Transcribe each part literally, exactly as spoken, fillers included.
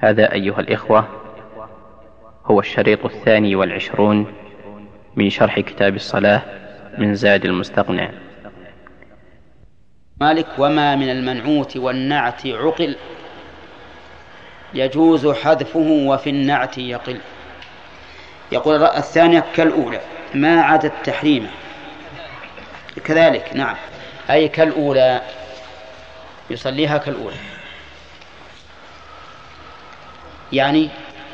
هذا أيها الإخوة هو الشريط الثاني والعشرون من شرح كتاب الصلاة من زاد المستقنع. مالك: وما من المنعوت والنعت عقل يجوز حذفه وفي النعت يقل. يقول الثانية كالأولى ما عدا التحريم كذلك. نعم، أي كالأولى، يصليها كالأولى، يعني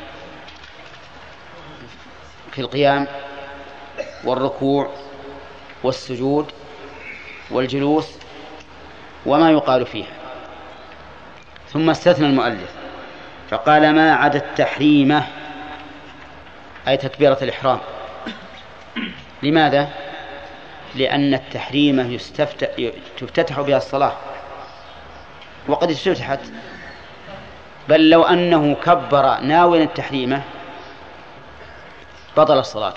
في القيام والركوع والسجود والجلوس وما يقال فيها. ثم استثنى المؤلف فقال ما عدا التحريمة، أي تكبيرة الإحرام. لماذا؟ لأن التحريمة تفتتح بها الصلاة وقد افتتحت، بل لو أنه كبر ناويا التحريمة بطل الصلاة،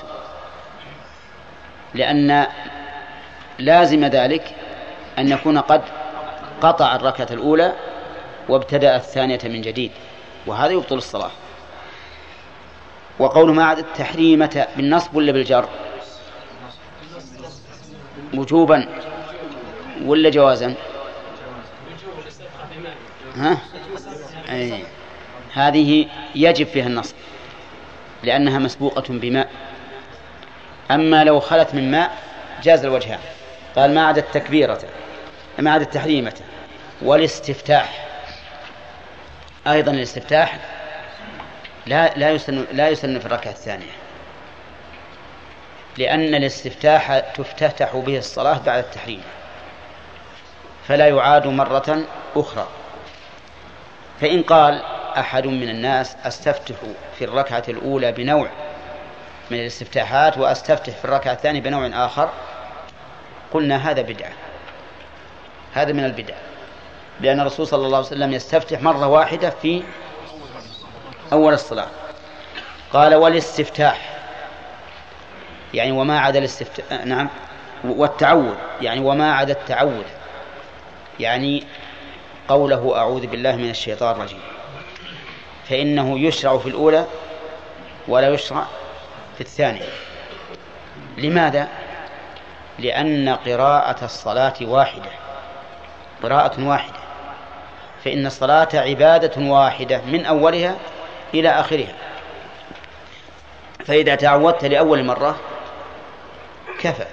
لأن لازم ذلك أن يكون قد قطع الركعة الأولى وابتدأ الثانية من جديد، وهذا يبطل الصلاة. وقول ما عدا التحريمة بالنصب ولا بالجر؟ وجوبا ولا جوازا؟ ها؟ أي. هذه يجب فيها النصب لأنها مسبوقة بماء، أما لو خلت من ماء جاز الوجهان. قال ما عدا التكبيرة، ما عدا التحريمة والاستفتاح. أيضا الاستفتاح لا لا يسن لا يسن في الركعة الثانية، لأن الاستفتاح تفتتح به الصلاة بعد التحريم، فلا يعاد مرة أخرى. فإن قال أحد من الناس أستفتح في الركعة الأولى بنوع من الاستفتاحات وأستفتح في الركعة الثانية بنوع آخر، قلنا هذا بدعة، هذا من البدع، لأن الرسول صلى الله عليه وسلم يستفتح مرة واحدة في أول الصلاة. قال والاستفتاح يعني وما عدا الاستفتاح، نعم، والتعوذ يعني وما عدا التعوذ، يعني قوله أعوذ بالله من الشيطان الرجيم، فإنه يشرع في الأولى ولا يشرع في الثانية. لماذا؟ لأن قراءة الصلاة واحدة، قراءة واحدة، فإن الصلاة عبادة واحدة من أولها إلى آخرها، فإذا تعودت لأول مرة كفى،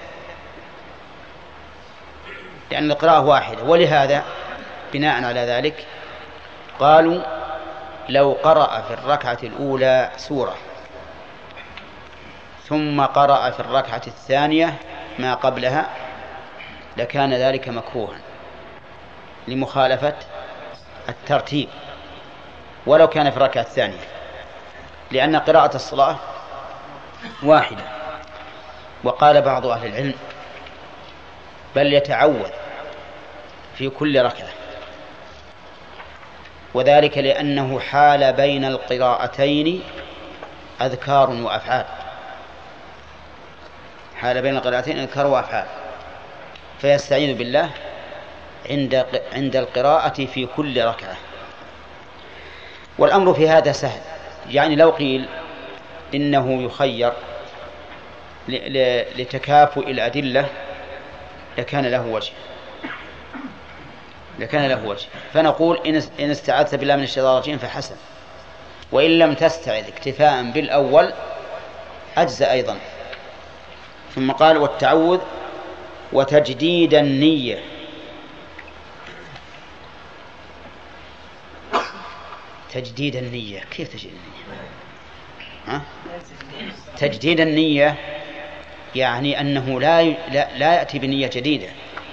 لأن القراءة واحدة. ولهذا بناء على ذلك قالوا لو قرأ في الركعة الأولى سورة ثم قرأ في الركعة الثانية ما قبلها لكان ذلك مكروها لمخالفة الترتيب، ولو كان في الركعة الثانية، لأن قراءة الصلاة واحدة. وقال بعض أهل العلم بل يتعوذ في كل ركعة، وذلك لأنه حال بين القراءتين أذكار وأفعال، حال بين القراءتين أذكار وأفعال، فيستعين بالله عند عند القراءة في كل ركعة. والأمر في هذا سهل، يعني لو قيل إنه يخير لتكافؤ الأدلة لكان له وجه، لكان له وجه فنقول إن استعذت بالله من الشيطان الرجيم فحسن، وإن لم تستعذ اكتفاء بالأول أجزى أيضا. ثم قال والتعوذ وتجديد النية. تجديد النية كيف تجديد النية؟ ها؟ تجديد النية يعني أنه لا لا, لا يأتي بنية جديدة،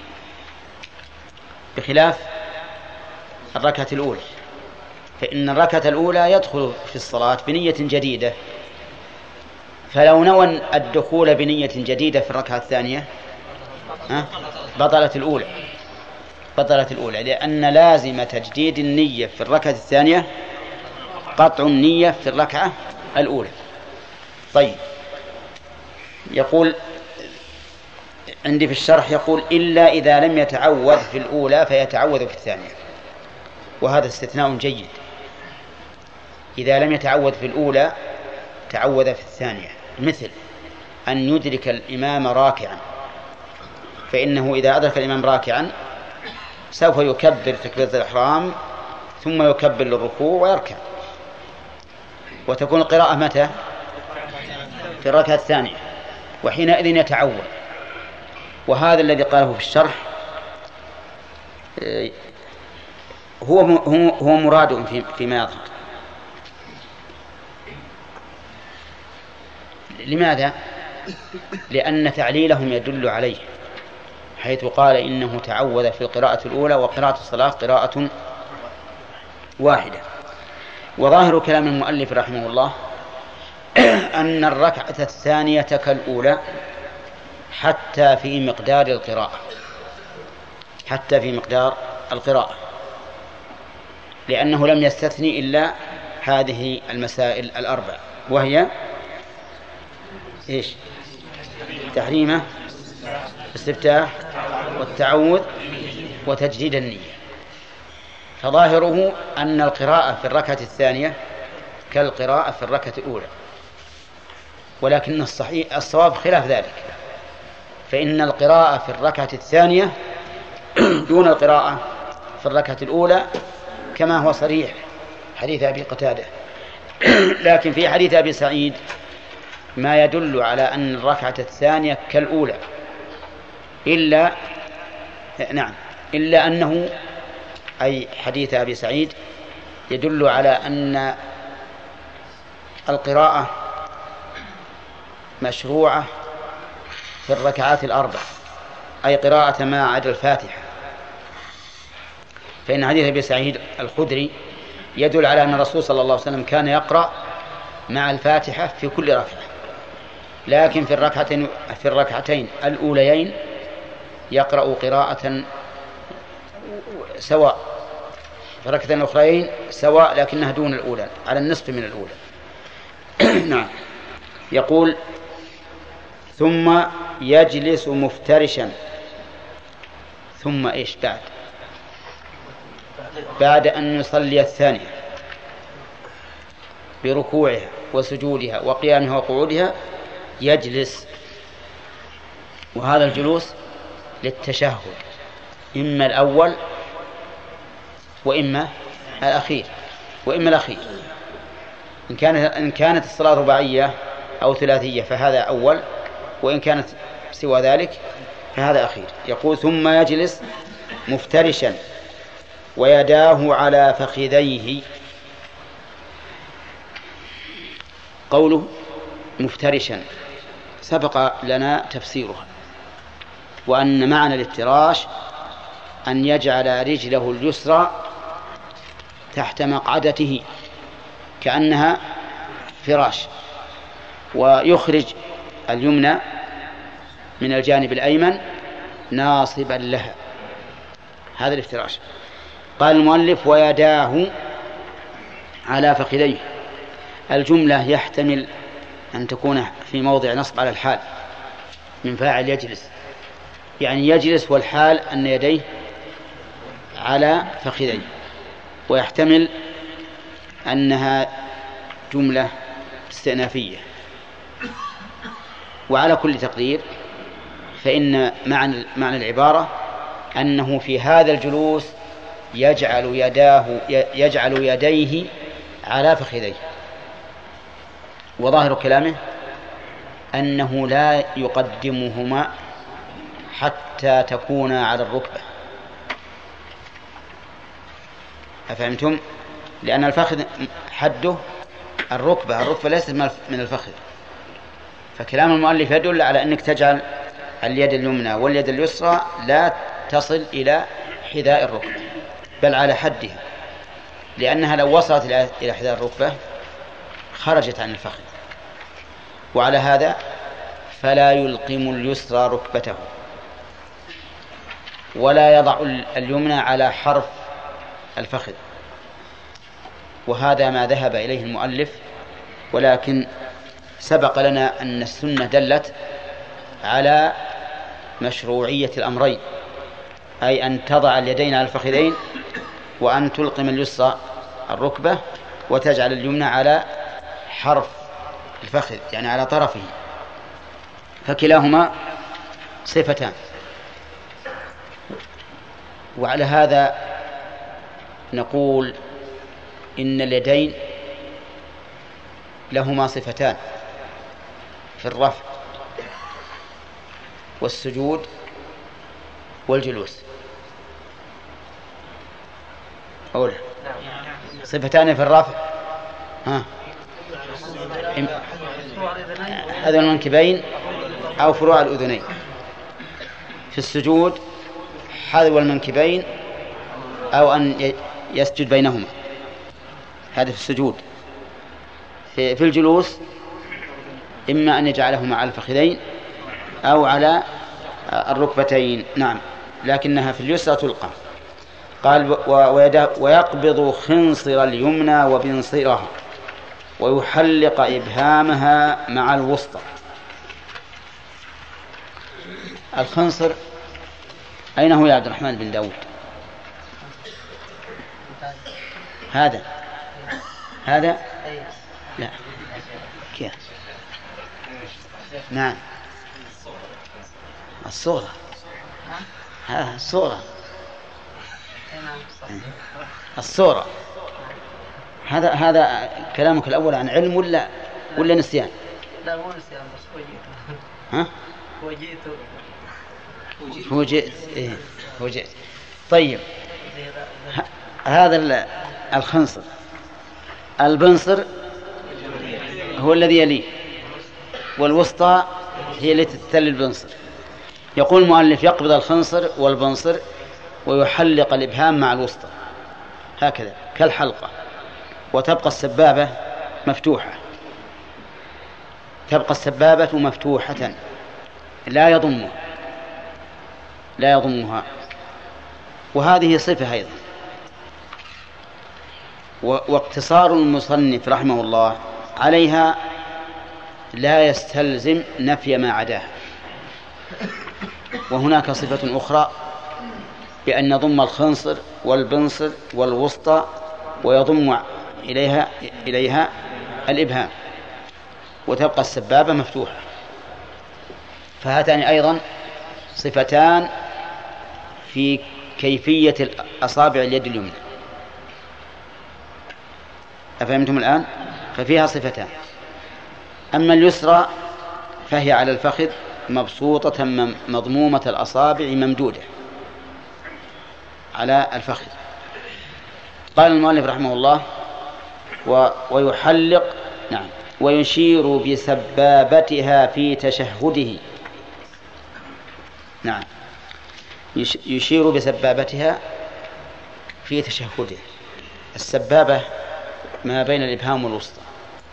بخلاف الركعة الأولى، فإن الركعة الأولى يدخل في الصلاة بنية جديدة، فلو نوى الدخول بنية جديدة في الركعة الثانية ها؟ بطلت الأولى، بطلت الأولى، لأن لازم تجديد النية في الركعة الثانية قطع النية في الركعة الأولى. طيب، يقول عندي في الشرح يقول إلا إذا لم يتعوذ في الأولى فيتعوذ في الثانية، وهذا استثناء جيد، إذا لم يتعود في الأولى تعود في الثانية، مثل أن يدرك الإمام راكعا، فإنه إذا أدرك الإمام راكعا سوف يكبر تكبيرة الإحرام ثم يكبر للركوع ويركع، وتكون القراءة متى؟ في الركعة الثانية، وحينئذ يتعود. وهذا الذي قاله في الشرح هو هو مراد فيما يظهر. لماذا؟ لأن تعليلهم يدل عليه، حيث قال إنه تعود في القراءة الأولى وقراءة الصلاة قراءة واحدة. وظاهر كلام المؤلف رحمه الله أن الركعة الثانية كالأولى حتى في مقدار القراءة، حتى في مقدار القراءة، لأنه لم يستثني إلا هذه المسائل الأربع، وهي إيش؟ تحريمه، استفتاح، والتعوذ، وتجديد النية. فظاهره أن القراءة في الركعة الثانية كالقراءة في الركعة الأولى، ولكن الصحيح الصواب خلاف ذلك، فإن القراءة في الركعة الثانية دون القراءة في الركعة الأولى، كما هو صريح حديث أبي قتادة. لكن في حديث أبي سعيد ما يدل على أن الركعة الثانية كالأولى، إلا نعم إلا أنه أي حديث أبي سعيد يدل على أن القراءة مشروعة في الركعات الأربع، أي قراءة ما عدا الفاتحة، فإن حديث أبي سعيد الخدري يدل على أن الرسول صلى الله عليه وسلم كان يقرأ مع الفاتحة في كل ركعة، لكن في الركعتين في الركعتين الأوليين يقرأ قراءة سواء، في الركعتين الأخرين سواء لكنها دون الأولى، على النصف من الأولى. نعم. يقول ثم يجلس مفترشا، ثم إيش بعد؟ بعد أن يصلي الثانية بركوعها وسجودها وقيامها وقعودها يجلس، وهذا الجلوس للتشهد، إما الأول وإما الأخير وإما الأخير. إن كانت إن كانت الصلاة رباعية أو ثلاثية فهذا أول، وإن كانت سوى ذلك فهذا أخير. يقول ثم يجلس مفترشا ويداه على فخذيه. قوله مفترشا سبق لنا تفسيرها، وأن معنى الافتراش أن يجعل رجله اليسرى تحت مقعدته كأنها فراش، ويخرج اليمنى من الجانب الأيمن ناصبا لها، هذا الافتراش. قال المؤلف ويداه على فخذيه. الجملة يحتمل أن تكون في موضع نصب على الحال من فاعل يجلس، يعني يجلس والحال أن يديه على فخذيه، ويحتمل أنها جملة استئنافية. وعلى كل تقدير فإن معنى معنى العبارة أنه في هذا الجلوس يجعل يداه يجعل يديه على فخذيه. وظاهر كلامه أنه لا يقدمهما حتى تكون على الركبة. أفهمتم؟ لأن الفخذ حده الركبة، الركبة ليست من الفخذ، فكلام المؤلف يدل على أنك تجعل اليد اليمنى واليد اليسرى لا تصل إلى حذاء الركبة بل على حدها، لأنها لو وصلت إلى حذاء الركبة خرجت عن الفخذ. وعلى هذا فلا يلقم اليسرى ركبته ولا يضع اليمنى على حرف الفخذ، وهذا ما ذهب إليه المؤلف. ولكن سبق لنا أن السنة دلت على مشروعية الأمرين، أي أن تضع اليدين على الفخذين وأن تلقم اليسرى الركبة، وتجعل اليمنى على حرف الفخذ يعني على طرفه، فكلاهما صفتان. وعلى هذا نقول إن اليدين لهما صفتان في الرفع والسجود والجلوس، أولا صفتان في الرفع ها هذا المنكبين أو فروع الأذنين، في السجود حذو المنكبين أو أن يسجد بينهما، هذا في السجود. في, في الجلوس إما أن يجعلهما على الفخذين أو على الركبتين. نعم، لكنها في اليسرى تلقى. قال ويقبض خنصر اليمنى وبنصرها ويحلق إبهامها مع الوسطى. الخنصر أين هو يا عبد الرحمن بن داود؟ هذا هذا لا كيف؟ نعم الصغرى، ها الصغرى الصغرى. هذا هذا كلامك الأول عن علم ولا ولا نسيان؟ لا مو نسيان بس وجيته. ها؟ وجيته. وجئت إيه وجئت. طيب هذا الخنصر. البنصر هو الذي يليه، والوسطى هي التي تتلي البنصر. يقول المؤلف يقبض الخنصر والبنصر ويحلق الإبهام مع الوسطى هكذا كالحلقة، وتبقى السبابة مفتوحة، تبقى السبابة مفتوحة لا يضمها لا يضمها وهذه صفة أيضا. واقتصار المصنف رحمه الله عليها لا يستلزم نفي ما عداها. وهناك صفة أخرى بأن يضم الخنصر والبنصر والوسطى ويضم إليها إليها الإبهام وتبقى السبابة مفتوحة، فهاتان أيضا صفتان في كيفية أصابع اليد اليمنى. أفهمتم الآن؟ ففيها صفتان. أما اليسرى فهي على الفخذ مبسوطة مضمومة الأصابع ممدودة على الفخذ. قال المؤلف رحمه الله ويحلق نعم ويشير بسبابتها في تشهده. نعم يشير بسبابتها في تشهده. السبابة ما بين الإبهام والوسطى،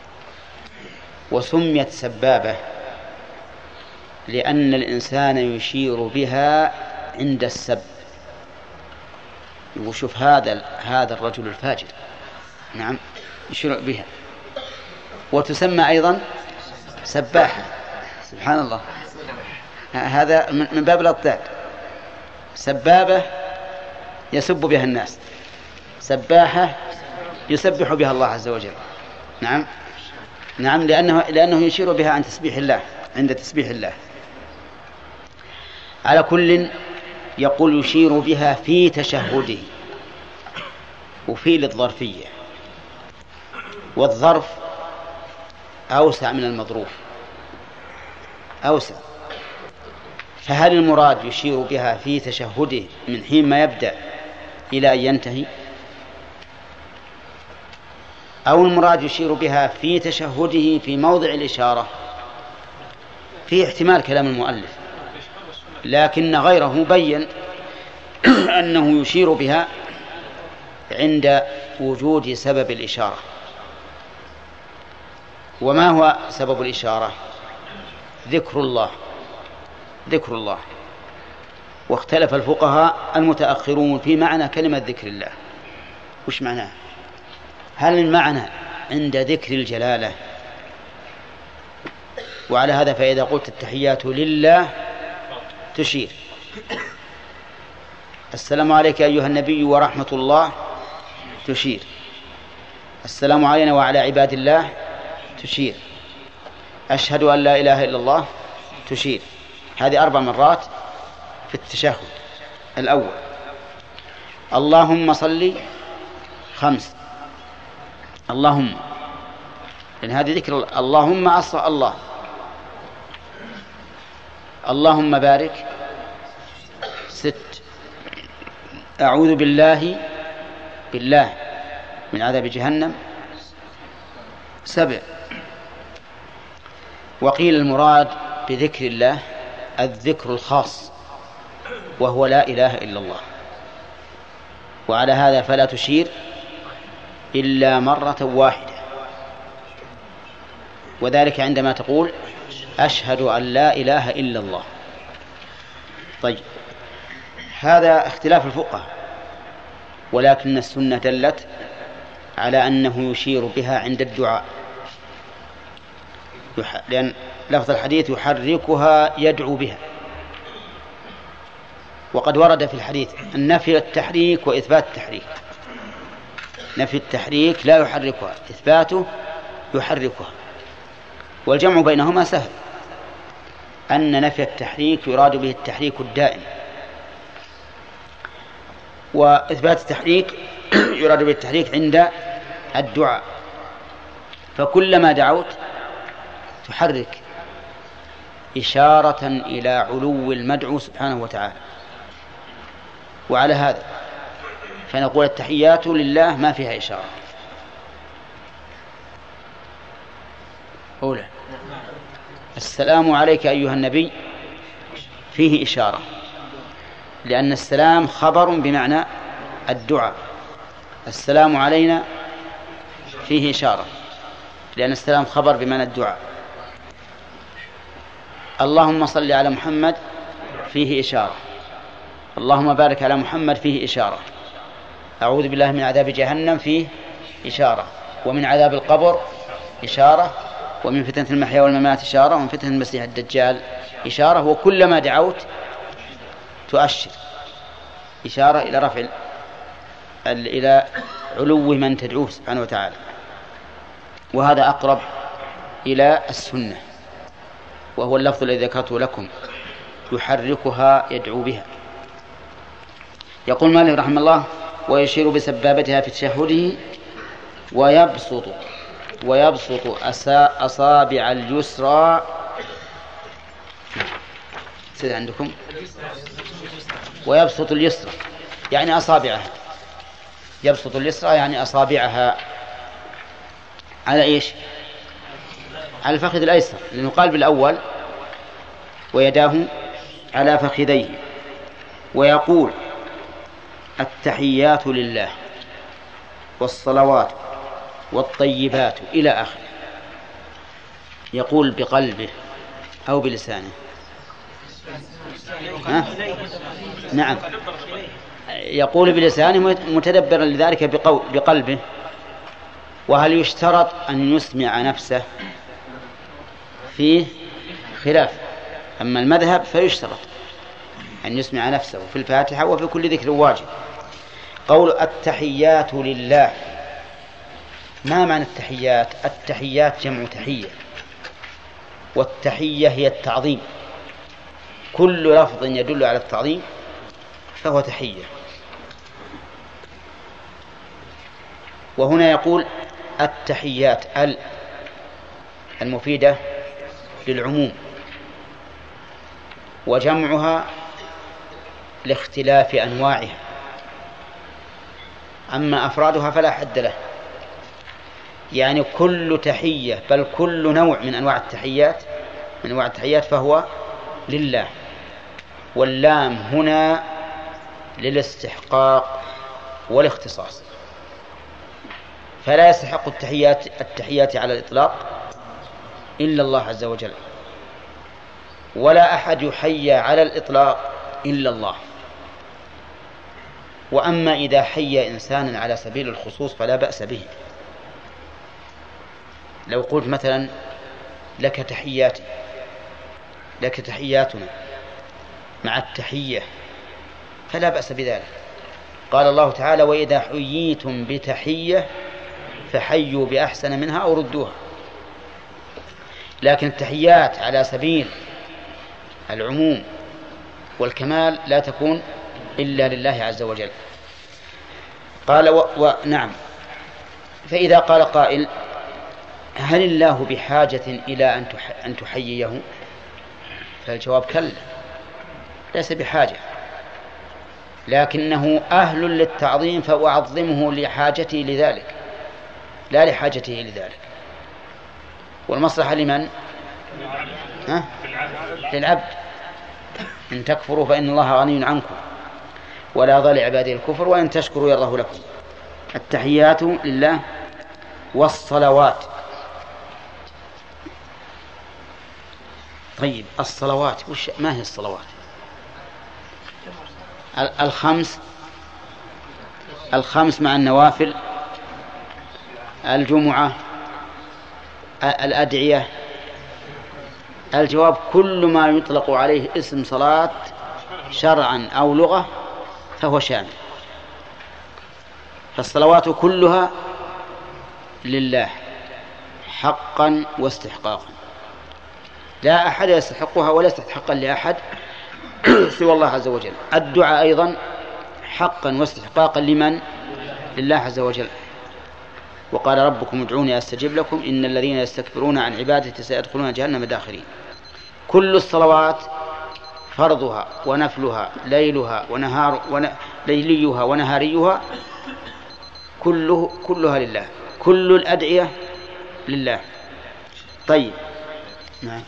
وسميت سبابة لأن الإنسان يشير بها عند السب. وشوف هذا هذا الرجل الفاجر، نعم يشير بها. وتسمى أيضا سباحة، سبحان الله، هذا من باب الأضداد. سبابة يسب بها الناس، سباحة يسبح بها الله عز وجل. نعم نعم لأنه لأنه يشير بها عن تسبيح الله عند تسبيح الله. على كل يقول يشير بها في تشهده، وفي للظرفية، والظرف أوسع من المظروف أوسع. فهل المراد يشير بها في تشهده من حين ما يبدأ إلى أن ينتهي، أو المراد يشير بها في تشهده في موضع الإشارة؟ في احتمال كلام المؤلف، لكن غيره بين أنه يشير بها عند وجود سبب الإشارة. وما هو سبب الإشارة؟ ذكر الله ذكر الله. واختلف الفقهاء المتأخرون في معنى كلمة ذكر الله. وش معناه؟ هل المعنى عند ذكر الجلالة؟ وعلى هذا فإذا قلت التحيات لله تشير. السلام عليك أيها النبي ورحمة الله تشير. السلام علينا وعلى عباد الله تشير. أشهد أن لا إله إلا الله تشير. هذه أربع مرات في التشهد الأول. اللهم صل خمس. اللهم، لأن هذه ذكر اللهم أصل الله. اللهم بارك ست. أعوذ بالله بالله من عذاب جهنم سبع. وقيل المراد بذكر الله الذكر الخاص وهو لا إله إلا الله. وعلى هذا فلا تشير إلا مرة واحدة، وذلك عندما تقول أشهد أن لا إله إلا الله. طيب، هذا اختلاف الفقهاء، ولكن السنة دلت على أنه يشير بها عند الدعاء، لأن لفظ الحديث يحركها يدعو بها. وقد ورد في الحديث النفي التحريك وإثبات التحريك. نفي التحريك لا يحركها، إثباته يحركها، والجمع بينهما سهل. أن نفي التحريك يراد به التحريك الدائم، وإثبات التحريك يراد به التحريك عند الدعاء. فكلما دعوت تحرك إشارة إلى علو المدعو سبحانه وتعالى. وعلى هذا فنقول التحيات لله ما فيها إشارة. أولى السلام عليك أيها النبي فيه إشارة، لأن السلام خبر بمعنى الدعاء. السلام علينا فيه إشارة، لأن السلام خبر بمعنى الدعاء. اللهم صل على محمد فيه إشارة. اللهم بارك على محمد فيه إشارة. أعوذ بالله من عذاب جهنم فيه إشارة، ومن عذاب القبر إشارة، ومن فتنة المحيا والممات إشارة، ومن فتنة المسيح الدجال إشارة. وكلما دعوت تؤشر إشارة إلى رفع إلى علو من تدعوه سبحانه وتعالى. وهذا أقرب إلى السنة، وهو اللفظ الذي ذكرته لكم يحركها يدعو بها. يقول مالك رحمه الله: ويشير بسبابتها في تشهده ويبسط ويبسط أصابع اليسرى. سيد عندكم ويبسط اليسرى يعني أصابعها. يبسط اليسرى يعني أصابعها على إيش؟ على الفخذ الأيسر، لأنه قال بالأول ويداه على فخذيه. ويقول: التحيات لله والصلوات والطيبات إلى آخره. يقول بقلبه أو بلسانه؟ ها؟ نعم، يقول بلسانه متدبرا لذلك بقلبه. وهل يشترط أن يسمع نفسه؟ فيه خلاف. أما المذهب فيشترط أن يسمع نفسه في الفاتحة وفي كل ذكر واجب. قول التحيات لله، ما معنى التحيات؟ التحيات جمع تحية، والتحية هي التعظيم. كل لفظ يدل على التعظيم فهو تحية. وهنا يقول التحيات ال المفيدة للعموم، وجمعها لاختلاف أنواعها. أما أفرادها فلا حد له، يعني كل تحية بل كل نوع من أنواع التحيات من أنواع التحيات فهو لله. واللام هنا للاستحقاق والاختصاص، فلا يستحق التحيات التحيات على الإطلاق إلا الله عز وجل، ولا أحد يحيى على الإطلاق إلا الله. وأما إذا حيى إنسانا على سبيل الخصوص فلا بأس به. لو قلت مثلا لك تحياتي، لك تحياتنا مع التحية فلا بأس بذلك. قال الله تعالى: وإذا حييتم بتحية فحيوا بأحسن منها أو ردوها. لكن التحيات على سبيل العموم والكمال لا تكون إلا لله عز وجل. قال و... و... نعم. فإذا قال قائل هل الله بحاجة إلى أن, تح... أن تحييه؟ فالجواب كلا، ليس بحاجة، لكنه أهل للتعظيم فأعظمه لحاجته لذلك لا لحاجته لذلك. والمصلحة لمن؟ ها؟ للعبد. إن تكفروا فإن الله غني عنكم ولا يرضى لعباده الكفر وإن تشكروا يرضه لكم. التحيات لله. والصلوات. طيب الصلوات وش ما هي الصلوات؟ الخمس الخمس مع النوافل، الجمعة، الأدعية. الجواب كل ما يطلق عليه اسم صلاة شرعا أو لغة فهو شامل. فالصلوات كلها لله حقا واستحقاقا، لا أحد يستحقها ولا يستحقا لأحد سوى الله عز وجل. الدعاء أيضا حقا واستحقاقا لمن؟ لله عز وجل. وقال ربكم ادعوني أستجب لكم إن الذين يستكبرون عن عبادتي سيدخلون جهنم داخرين. كل الصلوات فرضها ونفلها ليلها ونهار ون... ليليها ونهاريها كله كلها لله. كل الأدعية لله. طيب نعم.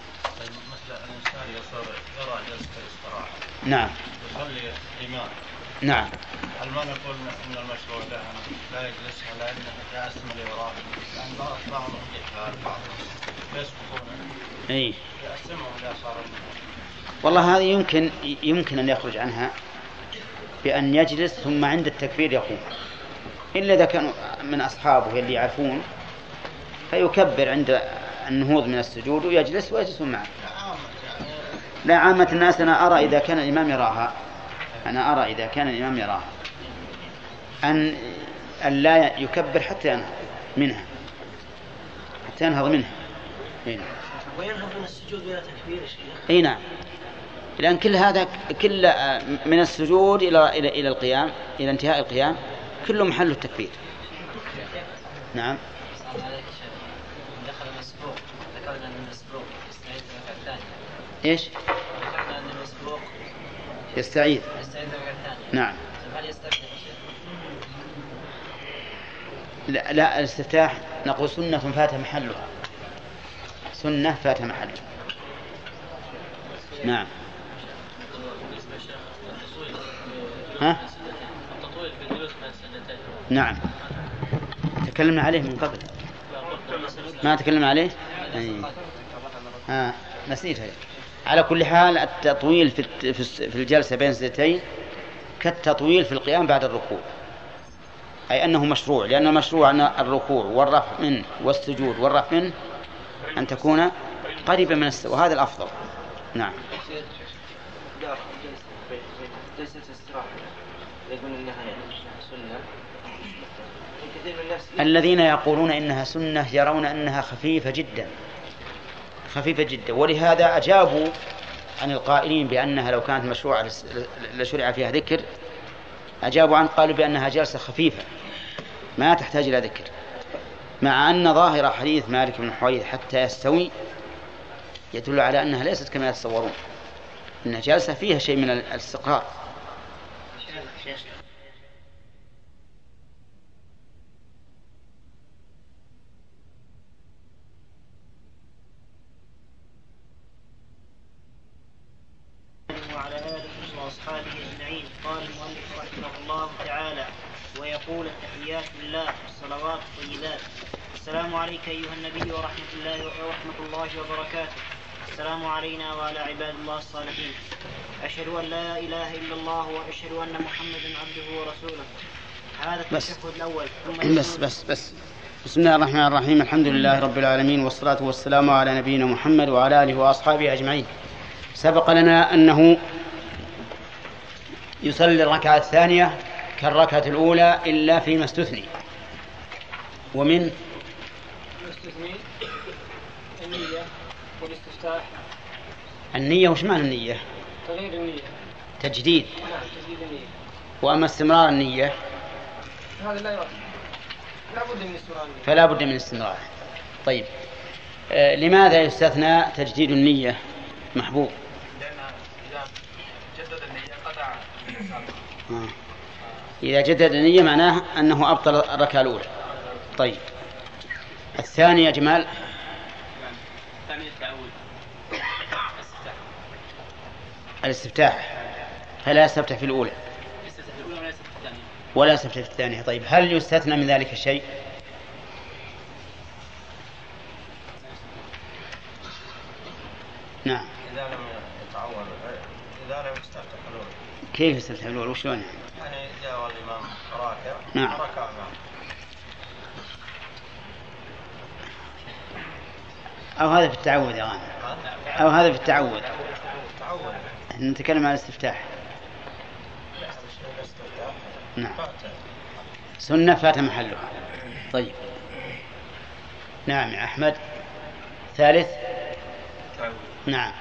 نعم. يصلي الإمام. نعم. هل ما نقول إن المشروع له لا يجلس على أنه يقسم الإمام؟ لأن بعضهم يجهل بعضهم يسبقون. إيه. يقسمهم إذا صار. والله هذه يمكن يمكن أن يخرج عنها بأن يجلس ثم عند التكبير يقوم، إلا إذا كانوا من أصحابه اللي يعرفون فيكبر عند النهوض من السجود ويجلس ويجلسون معه. لا عامة الناس أنا أرى إذا كان الإمام يراها أنا أرى إذا كان الإمام يراها أن أن لا يكبر حتى ينهض منها حتى ينهض منها. هنا. وينهض من السجود بلا تكبير. أي نعم. لأن كل هذا كل من السجود إلى إلى إلى القيام إلى انتهاء القيام كله محل التكبير. نعم. دخل المسبوق ذكرنا أن المسبوق يستعيد الركعة الثانية. إيش؟ ذكرنا أن المسبوق يستعيد. يستعيد الركعة الثانية. نعم. هل يستفتح؟ لا لا الاستفتاح نقول سنة فات محلها. سنة فات محلها. نعم. ها؟ التطويل في الجلوس بين السجدتين. نعم. تكلمنا عليه من قبل. ما تكلمنا عليه؟ أي. ها نسيتها. على كل حال التطويل في في الجلسة بين السجدتين كالتطويل في القيام بعد الركوع، أي أنه مشروع، لأن المشروع أن الركوع والرفع منه والسجود والرفع منه أن تكون قريبا من السواء، وهذا الأفضل. نعم. جلسة استراحة يقول إنها سنة. الذين يقولون إنها سنة يرون أنها خفيفة جدا خفيفة جدا، ولهذا أجابوا عن القائلين بأنها لو كانت مشروعة لشرع فيها ذكر، أجابوا عن قالوا بأنها جلسة خفيفة ما تحتاج إلى ذكر، مع أن ظاهر حديث مالك بن حويرث حتى يستوي يدل على أنها ليست كما يتصورون، إنها جلسة فيها شيء من الاستقرار. وعلى آله وأصحابه أجمعين. قال المؤلف رحمه الله تعالى: ويقول التحيات لله والصلوات الطيبات. السلام عليك أيها النبي ورحمة الله ورحمة الله وبركاته. السلام علينا وعلى عباد الله الصالحين. أشهد أن لا إله إلا الله وأشهد أن محمدا عبده ورسوله. هذا التشهد الأول. ثم بس بس بس بسم الله الرحمن الرحيم. الحمد لله رب العالمين، والصلاة والسلام على نبينا محمد وعلى آله وأصحابه أجمعين. سبق لنا أنه يصلي الركعة الثانية كالركعة الأولى إلا فيما استثني، ومن المستثنين النية والاستفتاح. النية وش معنى النية؟ تغيير النية، تجديد. نعم تجديد النية. وأما استمرار النية هذا لا يرد، لا بد من استمرار النية. فلا بد من استمرار. طيب آه لماذا يستثنى تجديد النية محبوب؟ لأن إذا جدد النية قطع آه. إذا جدد النية معناه أنه أبطل الركعة الأولى. طيب الثاني يا جمال؟ الثاني التعود الاستفتاح، فلا يستفتح في الأولى يستفتح في الأولى ولا يستفتح في الثانية. ولا يستفتح في الثانية. طيب هل يستثنى من ذلك شيء؟ نعم. إذا لم يتعود إذا لم يستفتح الأولى. كيف يستفتح في الأولى وشلون يعني؟ يعني جاء الإمام راكع نعم. ركع معه. أو هذا في التعود يا غانم، أو هذا في التعود. تعود. نتكلم عن الاستفتاح. نعم. سنة فات محلها. طيب نعم يا أحمد. ثالث تعود. نعم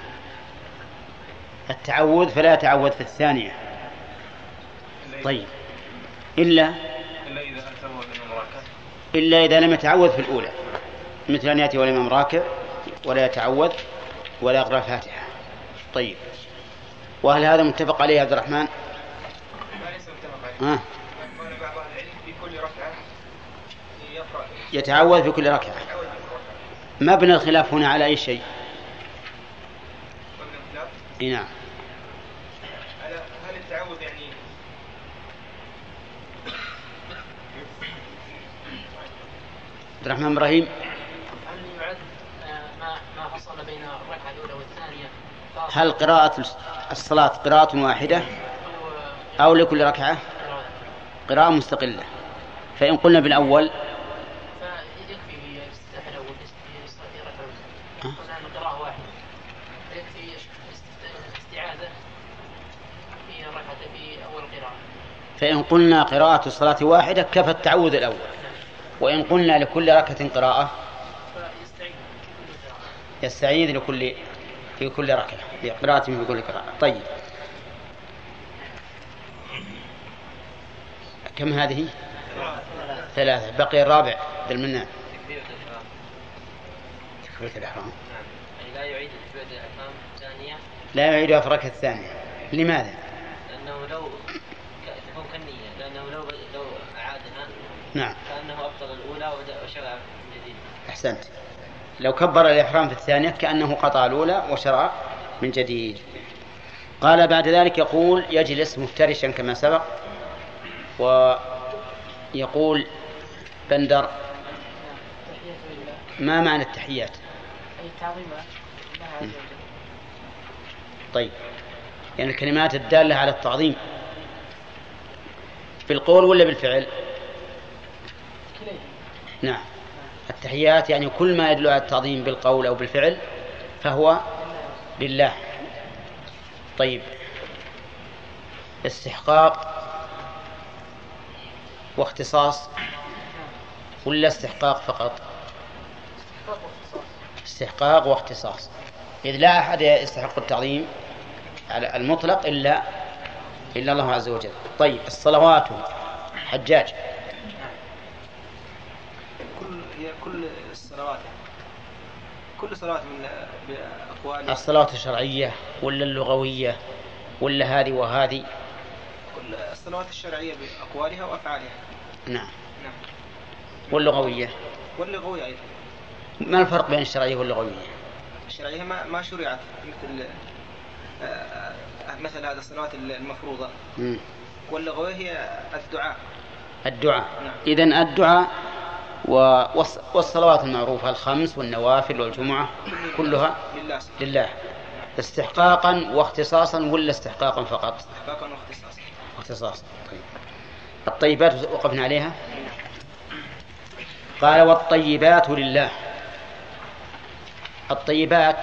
التعود، فلا يتعود في الثانية. طيب إلا إلا إذا أتوا الإمام راكع. إلا إذا لم يتعود في الأولى، مثل أن يأتي والإمام راكع ولا يتعود ولا يقرأ الفاتحة. طيب وهل هذا متفق عليه عبد الرحمن؟ ما ليس متفق عليه. آه. قال بعض أهل العلم في كل ركعة يقرأ يتعود في كل ركعة. مبنى الخلاف هنا على أي شيء؟ ومن الخلاف إيه نعم. على هل التعود يعني عبد الرحمن إبراهيم. هل يعد ما ما فصل بين الركعة الأولى والثانية؟ هل قراءة الصلاة قراءة واحدة أو لكل ركعة قراءة مستقلة؟ فإن قلنا بالأول فيكفي في الاستفتاح الأول في ركعة الأولى قلنا أن قراءة واحدة، يكفي استعاذة في ركعة في أول قراءة. فإن قلنا قراءة الصلاة واحدة كفى التعوذ الأول، وإن قلنا لكل ركعة قراءة يستعيذ لكل في كل ركعة لقراءة في كل قراءة. طيب كم هذه؟ ثلاثة. بقي الرابع ذا المنان. تكبيرة الإحرام. لا يعيد تكبيرة الإحرام الثانية. لا يعيدها في الركعة الثانية. لماذا؟ لأنه لو تكون كالنية، لأنه لو لو أعادها نعم كأنه أبطل الأولى وشرع من جديد. أحسنت. لو كبر الإحرام في الثانية كأنه قطع الأولى وشرع من جديد. قال بعد ذلك يقول يجلس مفترشا كما سبق، ويقول بندر ما معنى التحيات؟ طيب يعني الكلمات الدالة على التعظيم بالقول ولا بالفعل؟ نعم التحيات يعني كل ما يدل على التعظيم بالقول أو بالفعل فهو لله. طيب استحقاق واختصاص ولا استحقاق فقط؟ استحقاق واختصاص، إذ لا أحد يستحق التعظيم على المطلق إلا إلا الله عز وجل. طيب الصلوات حجاج. كل هي كل الصلوات، كل صلاة من بأقوال. الصلاة الشرعية ولا اللغوية ولا هذه وهذه؟ كل الصلوات الشرعية بأقوالها وأفعالها. نعم. نعم. واللغوية؟ واللغوية أيضا. ما الفرق بين الشرعية واللغوية؟ الشرعية ما ما شرعت مثل آه مثل هذه الصلوات المفروضة. م. واللغوية هي الدعاء. الدعاء. نعم. إذن الدعاء والصلوات المعروفة الخمس والنوافل والجمعة كلها لله, لله. استحقاقا واختصاصا ولا استحقاقا فقط؟ استحقاقا واختصاصا. اختصاصا. طيب. الطيبات وقفنا عليها. قال والطيبات لله. الطيبات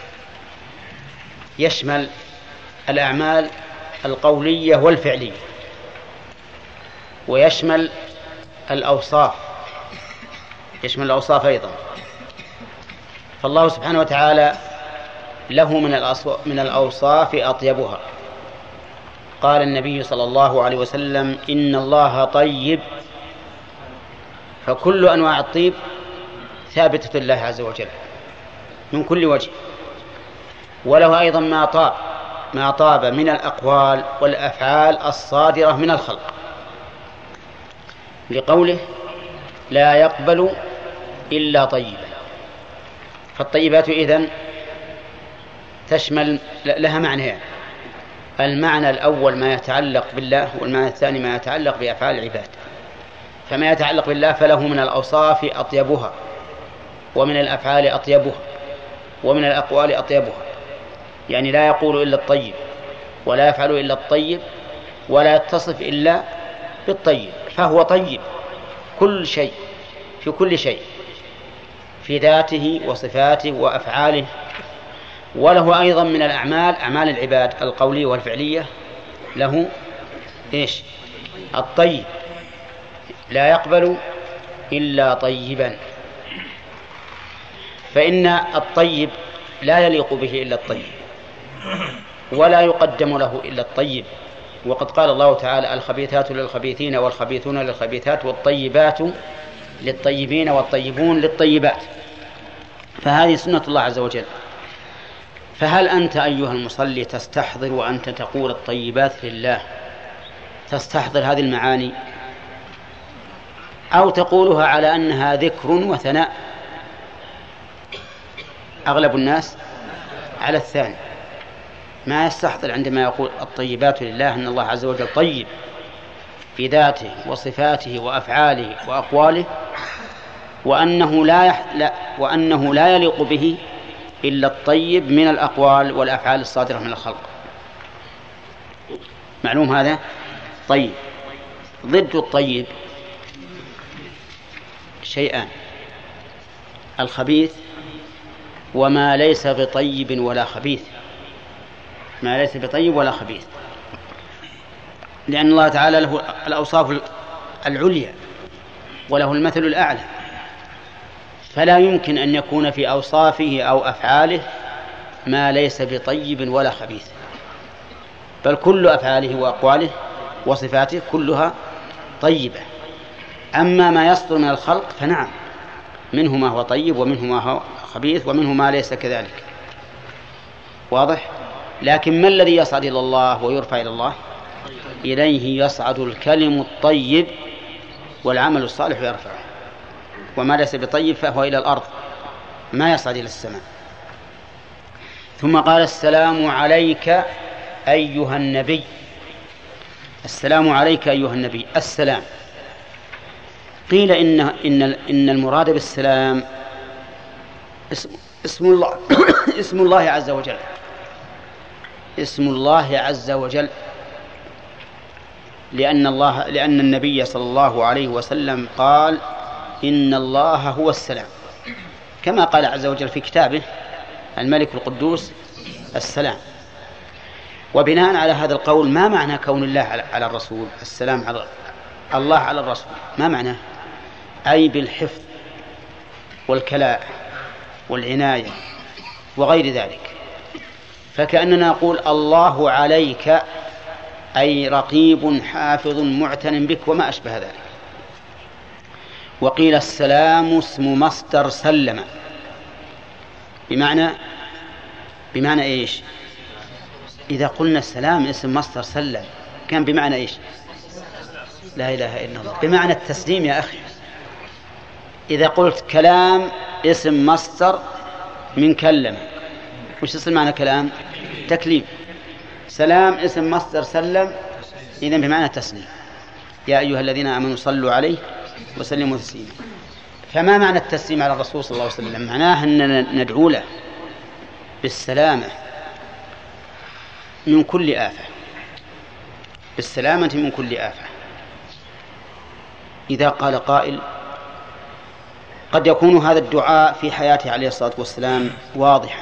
يشمل الأعمال القولية والفعلية، ويشمل الأوصاف يشمل الأوصاف أيضا. فالله سبحانه وتعالى له من الأوصاف أطيبها. قال النبي صلى الله عليه وسلم إن الله طيب، فكل أنواع الطيب ثابتة لله عز وجل من كل وجه. وله أيضا ما طاب ما طاب من الأقوال والأفعال الصادرة من الخلق، لقوله لا يقبل إلا طيبا. فالطيبات إذن تشمل لها معنيان: المعنى الأول ما يتعلق بالله، والمعنى الثاني ما يتعلق بأفعال العباد. فما يتعلق بالله فله من الأوصاف أطيبها، ومن الأفعال أطيبها، ومن الأقوال أطيبها. يعني لا يقول إلا الطيب، ولا يفعل إلا الطيب، ولا يتصف إلا بالطيب. فهو طيب كل شيء، في كل شيء، في ذاته وصفاته وأفعاله. وله أيضا من الأعمال، أعمال العباد القولية والفعلية، له إيش؟ الطيب، لا يقبل إلا طيبا. فإن الطيب لا يليق به إلا الطيب، ولا يقدم له إلا الطيب. وقد قال الله تعالى الخبيثات للخبيثين والخبيثون للخبيثات والطيبات للطيبين والطيبون للطيبات. فهذه سنة الله عز وجل. فهل أنت أيها المصلي تستحضر وأنت تقول الطيبات لله، تستحضر هذه المعاني، أو تقولها على أنها ذكر وثناء؟ أغلب الناس على الثاني، ما يستحضر عندما يقول الطيبات لله أن الله عز وجل طيب في ذاته وصفاته وأفعاله وأقواله، وأنه لا, يح... لا وأنه لا يليق به إلا الطيب من الأقوال والأفعال الصادرة من الخلق. معلوم هذا؟ طيب. ضد الطيب شيئان: الخبيث وما ليس بطيب ولا خبيث. ما ليس بطيب ولا خبيث، لأن الله تعالى له الأوصاف العليا وله المثل الأعلى، فلا يمكن أن يكون في أوصافه أو أفعاله ما ليس بطيب ولا خبيث، بل كل أفعاله وأقواله وصفاته كلها طيبة. أما ما يصدر من الخلق فنعم، منه ما هو طيب ومنه ما هو خبيث ومنه ما ليس كذلك. واضح؟ لكن ما الذي يصعد إلى الله ويرفع إلى الله؟ إليه يصعد الكلم الطيب والعمل الصالح يرفعه. وما ليس بطيب فهو إلى الأرض، ما يصعد إلى السماء. ثم قال السلام عليك أيها النبي. السلام عليك أيها النبي. السلام قيل إن, إن, إن المراد بالسلام اسم, اسم الله اسم الله عز وجل اسم الله عز وجل لأن الله لأن النبي صلى الله عليه وسلم قال إن الله هو السلام، كما قال عز وجل في كتابه الملك القدوس السلام. وبناء على هذا القول ما معنى كون الله على الرسول السلام على الله على الرسول؟ ما معناه؟ أي بالحفظ والكلاء والعناية وغير ذلك. فكأننا نقول الله عليك أي رقيب حافظ معتن بك وما أشبه ذلك. وقيل السلام اسم مصدر سلم، بمعنى بمعنى إيش؟ إذا قلنا السلام اسم مصدر سلم كان بمعنى إيش؟ لا إله إلا الله، بمعنى التسليم يا أخي. إذا قلت كلام اسم مصدر من كلم، وش يصير معنى كلام؟ تكليم. سلام اسم مصدر سلم، إذن بمعنى تسليم. يا أيها الذين آمنوا صلوا عليه وسلموا تسليما. فما معنى التسليم على الرسول صلى الله عليه وسلم؟ معناه أن ندعو له بالسلامة من كل آفة، بالسلامة من كل آفة. إذا قال قائل قد يكون هذا الدعاء في حياته عليه الصلاة والسلام واضحا،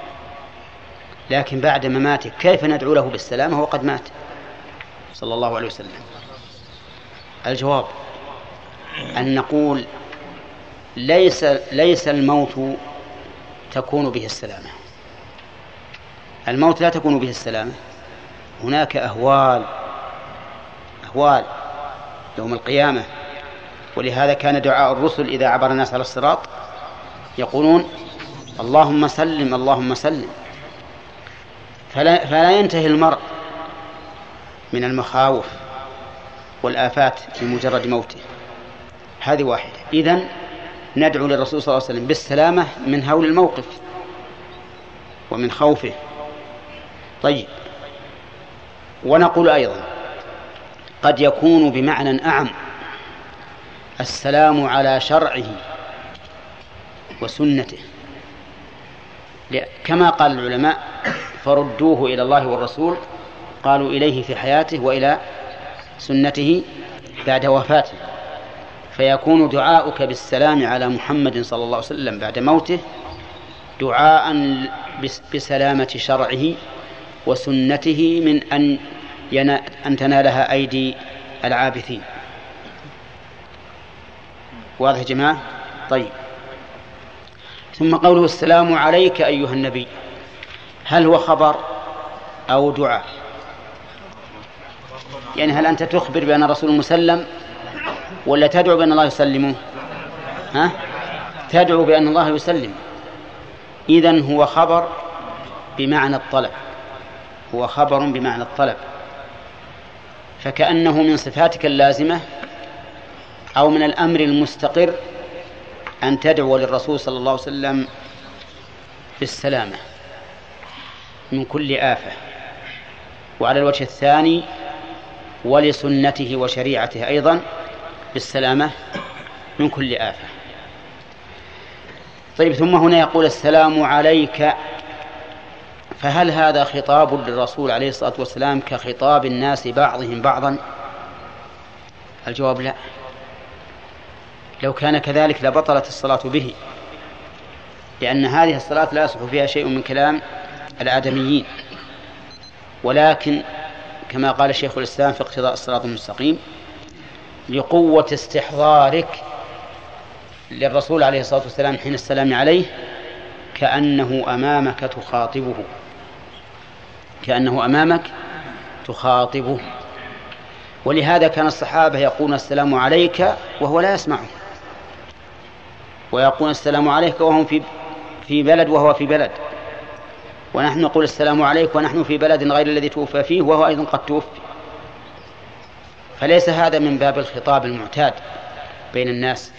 لكن بعد مماته كيف ندعو له بالسلامة وهو قد مات صلى الله عليه وسلم؟ الجواب أن نقول ليس ليس الموت تكون به السلامة. الموت لا تكون به السلامة، هناك أهوال أهوال يوم القيامة. ولهذا كان دعاء الرسل إذا عبر الناس على الصراط يقولون اللهم سلم اللهم سلم. فلا, فلا ينتهي المرء من المخاوف والآفات بمجرد موته. هذه واحدة. إذن ندعو للرسول صلى الله عليه وسلم بالسلامة من هول الموقف ومن خوفه. طيب، ونقول أيضا قد يكون بمعنى أعم السلام على شرعه وسنته، كما قال العلماء فردوه إلى الله والرسول، قالوا إليه في حياته وإلى سنته بعد وفاته. فيكون دعاؤك بالسلام على محمد صلى الله عليه وسلم بعد موته دعاء بسلامة شرعه وسنته من أن أن تنالها أيدي العابثين. واضح يا جماعة؟ طيب، ثم قوله السلام عليك أيها النبي، هل هو خبر أو دعاء؟ يعني هل أنت تخبر بأن الرسول مسلم ولا تدعو بأن الله يسلمه؟ ها؟ تدعو بأن الله يسلم. إذن هو خبر بمعنى الطلب، هو خبر بمعنى الطلب، فكأنه من صفاتك اللازمة أو من الأمر المستقر أن تدعو للرسول صلى الله عليه وسلم بالسلامة من كل آفة. وعلى الوجه الثاني ولسنته وشريعته أيضا بالسلامة من كل آفة. طيب، ثم هنا يقول السلام عليك، فهل هذا خطاب للرسول عليه الصلاة والسلام كخطاب الناس بعضهم بعضا؟ الجواب لا. لو كان كذلك لبطلت الصلاة به، لأن هذه الصلاة لا يصح فيها شيء من كلام الآدميين. ولكن كما قال شيخ الإسلام في اقتضاء الصراط المستقيم لقوة استحضارك للرسول عليه الصلاة والسلام حين السلام عليه كأنه أمامك تخاطبه، كأنه أمامك تخاطبه. ولهذا كان الصحابة يقولون السلام عليك وهو لا يسمعه، ويقولون السلام عليك وهم في في بلد وهو في بلد، ونحن نقول السلام عليك ونحن في بلد غير الذي توفى فيه وهو أيضا قد توفي. فليس هذا من باب الخطاب المعتاد بين الناس.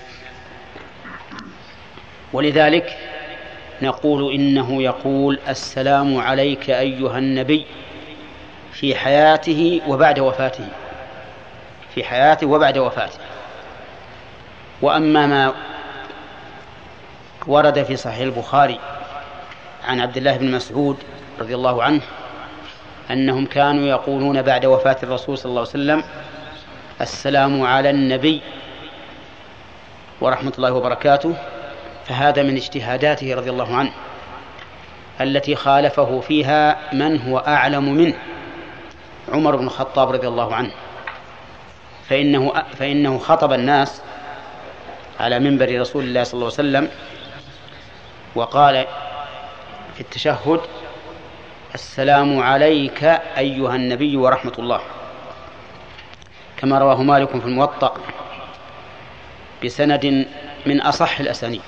ولذلك نقول إنه يقول السلام عليك أيها النبي في حياته وبعد وفاته، في حياته وبعد وفاته. وأما ما ورد في صحيح البخاري عن عبد الله بن مسعود رضي الله عنه أنهم كانوا يقولون بعد وفاة الرسول صلى الله عليه وسلم السلام على النبي ورحمة الله وبركاته، فهذا من اجتهاداته رضي الله عنه التي خالفه فيها من هو أعلم منه، عمر بن الخطاب رضي الله عنه، فإنه, فإنه خطب الناس على منبر رسول الله صلى الله عليه وسلم وقال في التشهد السلام عليك أيها النبي ورحمة الله، كما رواه مالك في الموطأ بسند من أصح الأسانيد.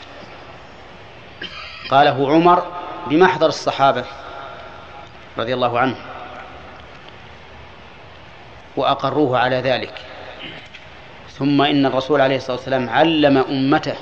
قاله عمر بمحضر الصحابة رضي الله عنه وأقروه على ذلك. ثم إن الرسول عليه الصلاة والسلام علم أمته،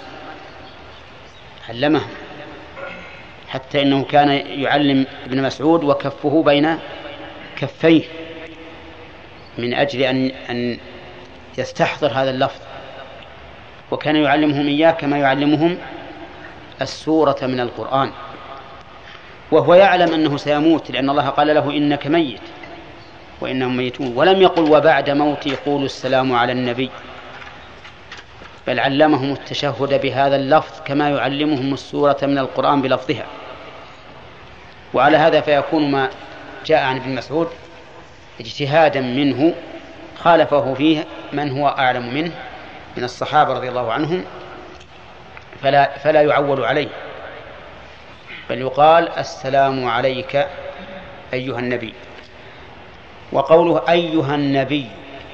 علمه حتى إنه كان يعلم ابن مسعود وكفه بين كفيه من أجل أن, أن يستحضر هذا اللفظ، وكان يعلمهم إياه كما يعلمهم السورة من القرآن، وهو يعلم أنه سيموت، لأن الله قال له إنك ميت وإنهم ميتون، ولم يقل وبعد موتي يقول السلام على النبي، بل علمهم التشهد بهذا اللفظ كما يعلمهم السورة من القرآن بلفظها. وعلى هذا فيكون ما جاء عن ابن مسعود اجتهادا منه خالفه فيه من هو أعلم منه من الصحابة رضي الله عنهم، فلا, فلا يعول عليه، بل يقال السلام عليك أيها النبي. وقوله أيها النبي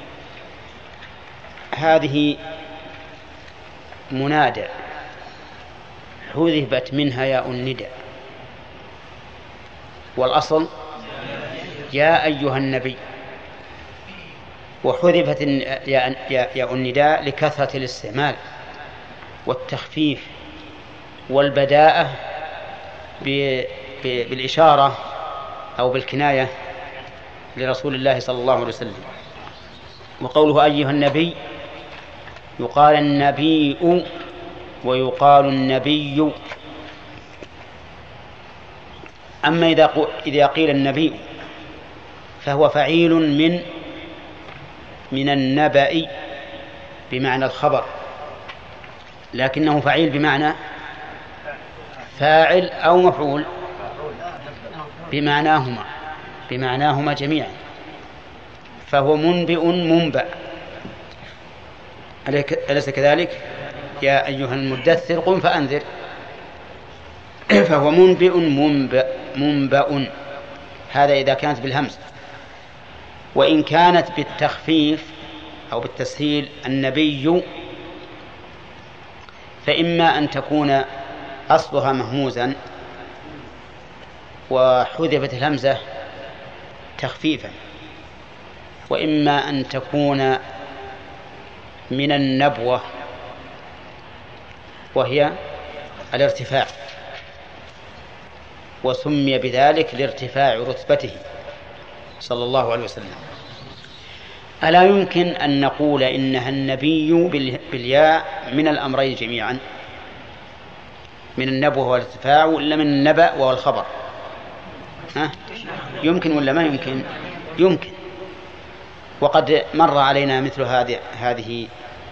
هذه منادى حذفت منها ياء النداء، والأصل يا أيها النبي، وحذفت ياء النداء لكثرة الاستعمال والتخفيف والبداءة بالإشارة أو بالكناية لرسول الله صلى الله عليه وسلم. وقوله أيها النبي يقال النبي ويقال النبي. أما إذا قيل النبي فهو فعيل من من النبأ بمعنى الخبر، لكنه فعيل بمعنى فاعل أو مفعول، بمعناهما بمعناهما جميعا، فهو منبئ منبأ، أليس كذلك؟ يا أيها المدثر قم فأنذر، فهو منبئ منبأ منبأ، هذا إذا كانت بالهمز. وإن كانت بالتخفيف أو بالتسهيل النبي فإما أن تكون أصلها مهموزا وحذفت الهمزة تخفيفا، وإما أن تكون من النبوة وهي الارتفاع، وسمي بذلك لارتفاع رتبته صلى الله عليه وسلم. ألا يمكن أن نقول إنها النبي بالياء من الأمرين جميعا، من النبوة والارتفاع، ولا من النبأ والخبر؟ ها؟ يمكن ولا ما يمكن؟ يمكن. وقد مر علينا مثل هذه هذه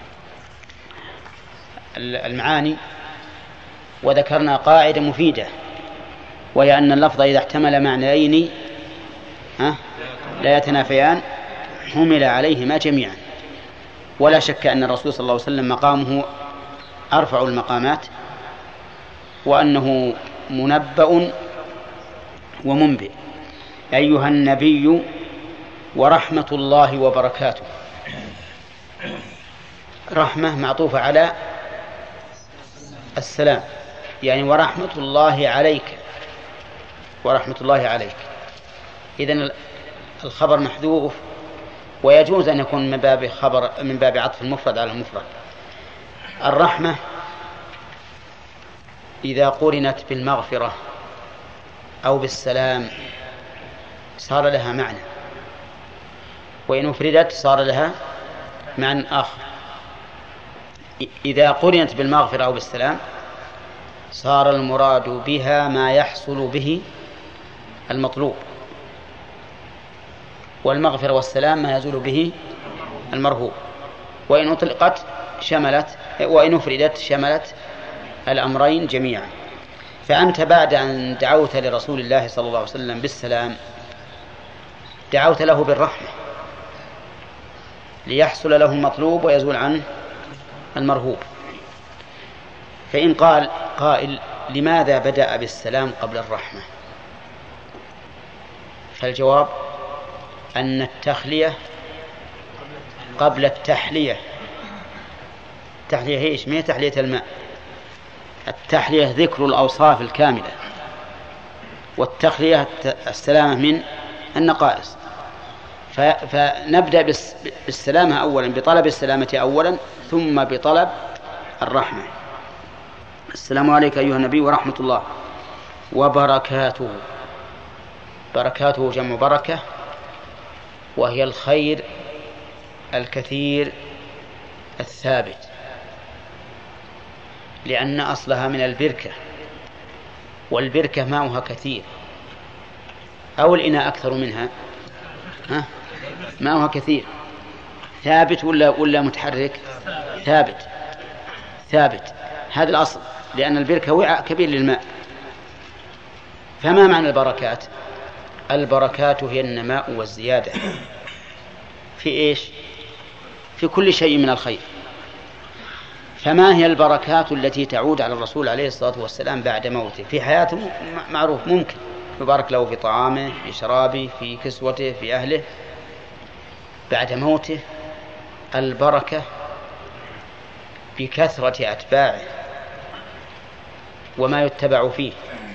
المعاني، وذكرنا قاعدة مفيدة، وهي أن اللفظ إذا احتمل معنيين ها لا يتنافيان حمل عليهما جميعا. ولا شك أن الرسول صلى الله عليه وسلم مقامه أرفع المقامات، وأنه منبأ ومنبئ. أيها النبي ورحمة الله وبركاته، رحمة معطوفة على السلام، يعني ورحمة الله عليك، ورحمة الله عليك. إذن الخبر محذوف، ويجوز أن يكون من باب خبر من باب عطف المفرد على المفرد. الرحمة إذا قرنت بالمغفرة أو بالسلام صار لها معنى، وإن أفردت صار لها معنى آخر. إذا قرنت بالمغفرة أو بالسلام صار المراد بها ما يحصل به المطلوب، والمغفرة والسلام ما يزول به المرهوب. وإن أطلقت شملت، وإن أفردت شملت الأمرين جميعا. فأنت بعد أن دعوت لرسول الله صلى الله عليه وسلم بالسلام دعوت له بالرحمة ليحصل له المطلوب ويزول عنه المرهوب. فإن قال قائل لماذا بدأ بالسلام قبل الرحمة؟ فالجواب أن التخلية قبل التحلية. التحلية هي إيش؟ ما هي تحلية الماء. التحلية ذكر الأوصاف الكاملة، والتخلية السلامة من النقائص. فنبدأ بالسلامة أولا، بطلب السلامة أولا، ثم بطلب الرحمة. السلام عليك أيها النبي ورحمة الله وبركاته. بركاته جمع بركة، وهي الخير الكثير الثابت، لأن أصلها من البركة، والبركة ماؤها كثير، أو الإناء أكثر منها، ها؟ ماؤها كثير. ثابت ولا ولا متحرك؟ ثابت ثابت. هذا الأصل، لأن البركة وعاء كبير للماء. فما معنى البركات؟ البركات هي النماء والزيادة في إيش؟ في كل شيء من الخير. فما هي البركات التي تعود على الرسول عليه الصلاة والسلام بعد موته؟ في حياته معروف ممكن يبارك له في طعامه، في شرابه، في كسوته، في أهله. بعد موته البركة بكثرة أتباعه وما يتبع فيه.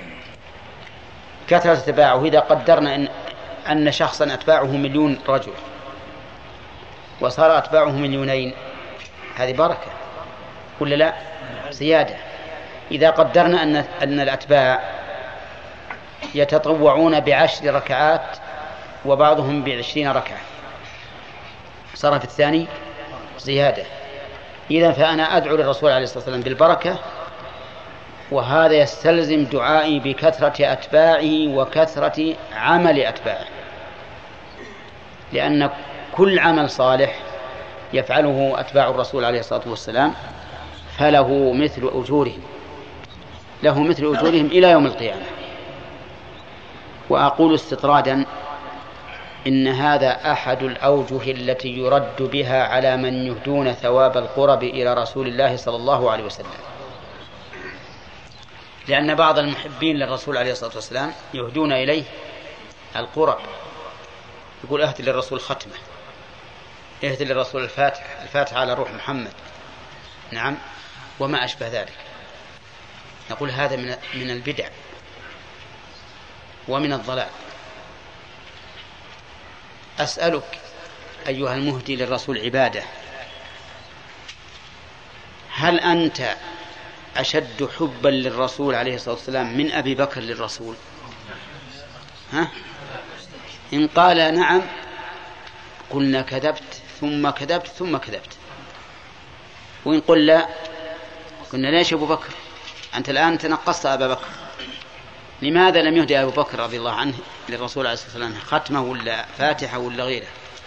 كثرة أتباعه، إذا قدرنا إن, أن شخصا أتباعه مليون رجل وصار أتباعه مليونين، هذه بركة ولا لا؟ زيادة. إذا قدرنا أن, أن الأتباع يتطوعون بعشر ركعات وبعضهم بعشرين ركعة، صار في الثاني زيادة. إذن فأنا أدعو للرسول عليه الصلاة والسلام بالبركة، وهذا يستلزم دعائي بكثرة أتباعه وكثرة عمل أتباعه، لأن كل عمل صالح يفعله أتباع الرسول عليه الصلاة والسلام فله مثل أجورهم له مثل أجورهم إلى يوم القيامة. وأقول استطرادا إن هذا أحد الأوجه التي يرد بها على من يهدون ثواب القرب إلى رسول الله صلى الله عليه وسلم، لأن بعض المحبين للرسول عليه الصلاة والسلام يهدون إليه القرب، يقول اهد للرسول ختمة، اهد للرسول الفاتحة الفاتحة على روح محمد، نعم، وما أشبه ذلك. نقول هذا من من البدع ومن الضلال. أسألك أيها المهدي للرسول عبادة، هل أنت أشد حبا للرسول عليه الصلاة والسلام من أبي بكر للرسول؟ ها؟ إن قال نعم قلنا كذبت ثم كذبت ثم كذبت، وإن قل لا قلنا ليش أبو بكر؟ أنت الآن تنقصت أبا بكر. لماذا لم يهدي أبو بكر رضي الله عنه للرسول عليه الصلاة والسلام ختمه ولا فاتحة ولا غيره؟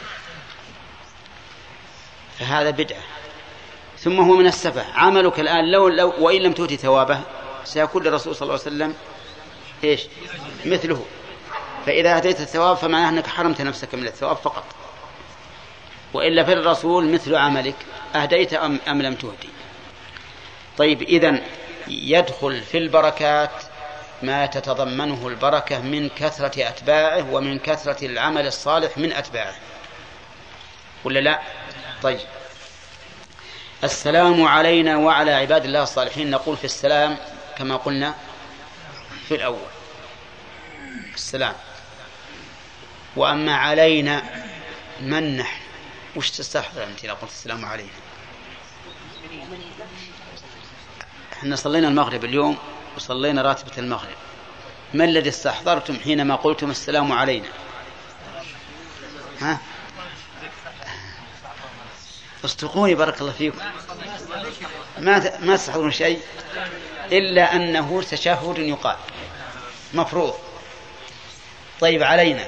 فهذا بدعة. ثم هو من السفه. عملك الآن لو, لو وإن لم تؤتي ثوابه سيكون للرسول صلى الله عليه وسلم إيش؟ مثله. فإذا أتيت الثواب فمعناه أنك حرمت نفسك من الثواب فقط، وإلا في الرسول مثل عملك، أهديت أم, أم لم تهدي. طيب، إذن يدخل في البركات ما تتضمنه البركة من كثرة أتباعه ومن كثرة العمل الصالح من أتباعه، ولا لا؟ طيب، السلام علينا وعلى عباد الله الصالحين. نقول في السلام كما قلنا في الأول السلام، وأما علينا من نحن؟ وش تستحضر أنت لو قلت السلام علينا؟ احنا صلينا المغرب اليوم وصلينا راتبة المغرب، ما الذي استحضرتم حينما قلتم السلام علينا؟ ها؟ اصدقوني بارك الله فيكم، ما ما تستحضرون شيء إلا أنه تشهد يقال مفروض. طيب، علينا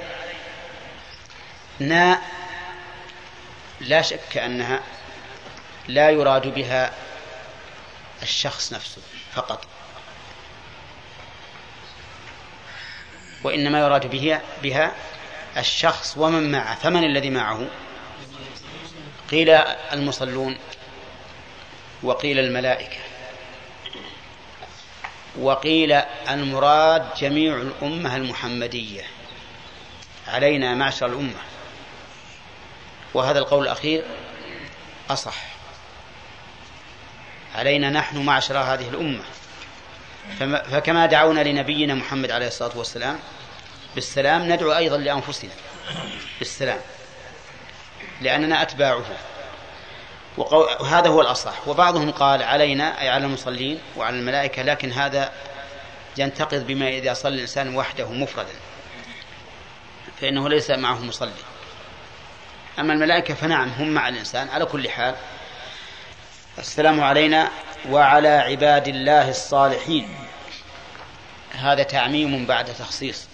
نا لا شك أنها لا يراد بها الشخص نفسه فقط، وإنما يراد بها, بها الشخص ومن معه. فمن الذي معه؟ قيل المصلون، وقيل الملائكة، وقيل المراد جميع الأمة المحمدية، علينا معشر الأمة. وهذا القول الأخير أصح، علينا نحن معشر هذه الأمة. فكما دعونا لنبينا محمد عليه الصلاة والسلام بالسلام ندعو أيضا لأنفسنا بالسلام، لأننا أتباعه، وهذا هو الأصح. وبعضهم قال علينا أي على المصلين وعلى الملائكة، لكن هذا ينتقض بما إذا صلى الإنسان وحده مفردا فإنه ليس معه مصلي. أما الملائكة فنعم هم مع الإنسان. على كل حال، السلام علينا وعلى عباد الله الصالحين، هذا تعميم بعد تخصيص،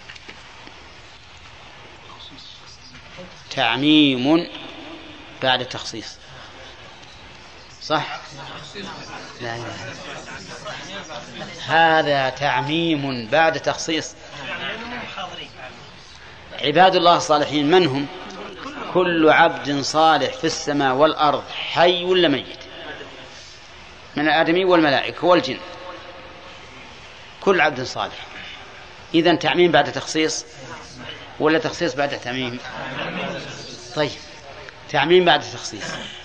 تعميم بعد تخصيص، صح؟ لا لا. هذا تعميم بعد تخصيص. عباد الله الصالحين من هم؟ كل عبد صالح في السماء والأرض، حي ولا ميت. من الآدمي والملائكة والجن، كل عبد صالح. إذن تعميم بعد تخصيص ولا تخصيص بعد تعميم؟ طيب، تعميم بعد تخصيص.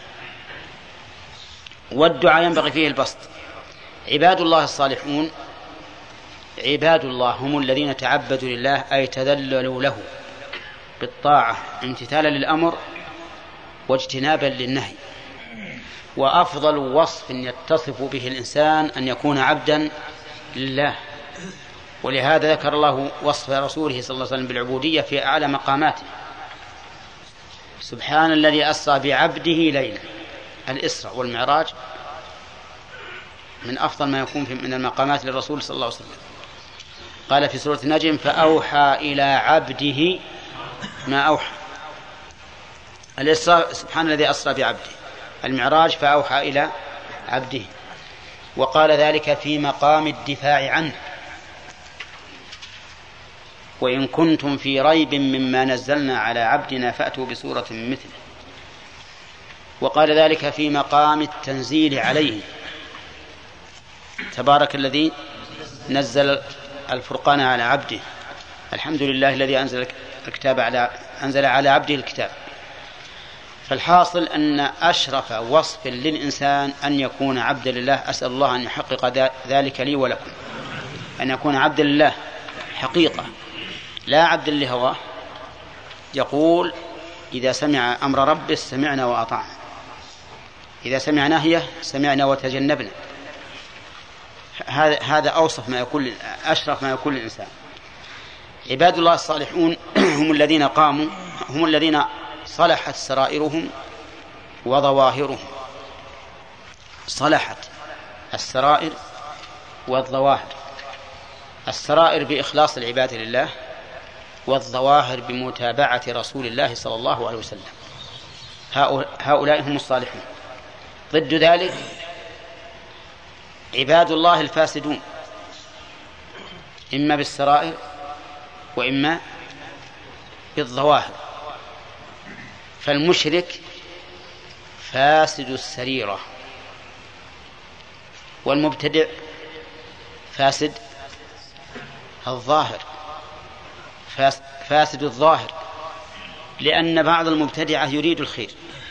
والدعاء ينبغي فيه البسط. عباد الله الصالحون، عباد الله هم الذين تعبدوا لله أي تذللوا له بالطاعة امتثالا للأمر واجتنابا للنهي. وأفضل وصف يتصف به الإنسان أن يكون عبدا لله، ولهذا ذكر الله وصف رسوله صلى الله عليه وسلم بالعبودية في أعلى مقاماته. سبحان الذي أسرى بعبده ليلا. الإسراء والمعراج من أفضل ما يكون من المقامات للرسول صلى الله عليه وسلم. قال في سورة النجم: فأوحى إلى عبده ما أوحى. الإسراء سبحان الذي أسرى بعبده، المعراج فأوحى إلى عبده. وقال ذلك في مقام الدفاع عنه: وإن كنتم في ريب مما نزلنا على عبدنا فأتوا بسورة من مثله. وقال ذلك في مقام التنزيل عليه: تبارك الذي نزل الفرقان على عبده، الحمد لله الذي أنزل الكتاب على أنزل على عبده الكتاب. فالحاصل أن أشرف وصف للإنسان أن يكون عبدا لله. أسأل الله أن يحقق ذلك لي ولكم، أن يكون عبدا لله حقيقة، لا عبدا لهواه. يقول: إذا سمع أمر ربه سمعنا وأطعنا، إذا سمع نهيه سمعنا وتجنبنا. هذا هذا أوصف ما يكون، أشرف ما يكون الإنسان. عباد الله الصالحون هم الذين قاموا، هم الذين صلحت سرائرهم وظواهرهم. صلحت السرائر والظواهر. السرائر بإخلاص العبادة لله، والظواهر بمتابعة رسول الله صلى الله عليه وسلم. هؤلاء هم الصالحون. ضد ذلك عباد الله الفاسدون، إما بالسرائر وإما بالظواهر. فالمشرك فاسد السريرة، والمبتدع فاسد الظاهر، فاسد الظاهر، لأن بعض المبتدعة يريد الخير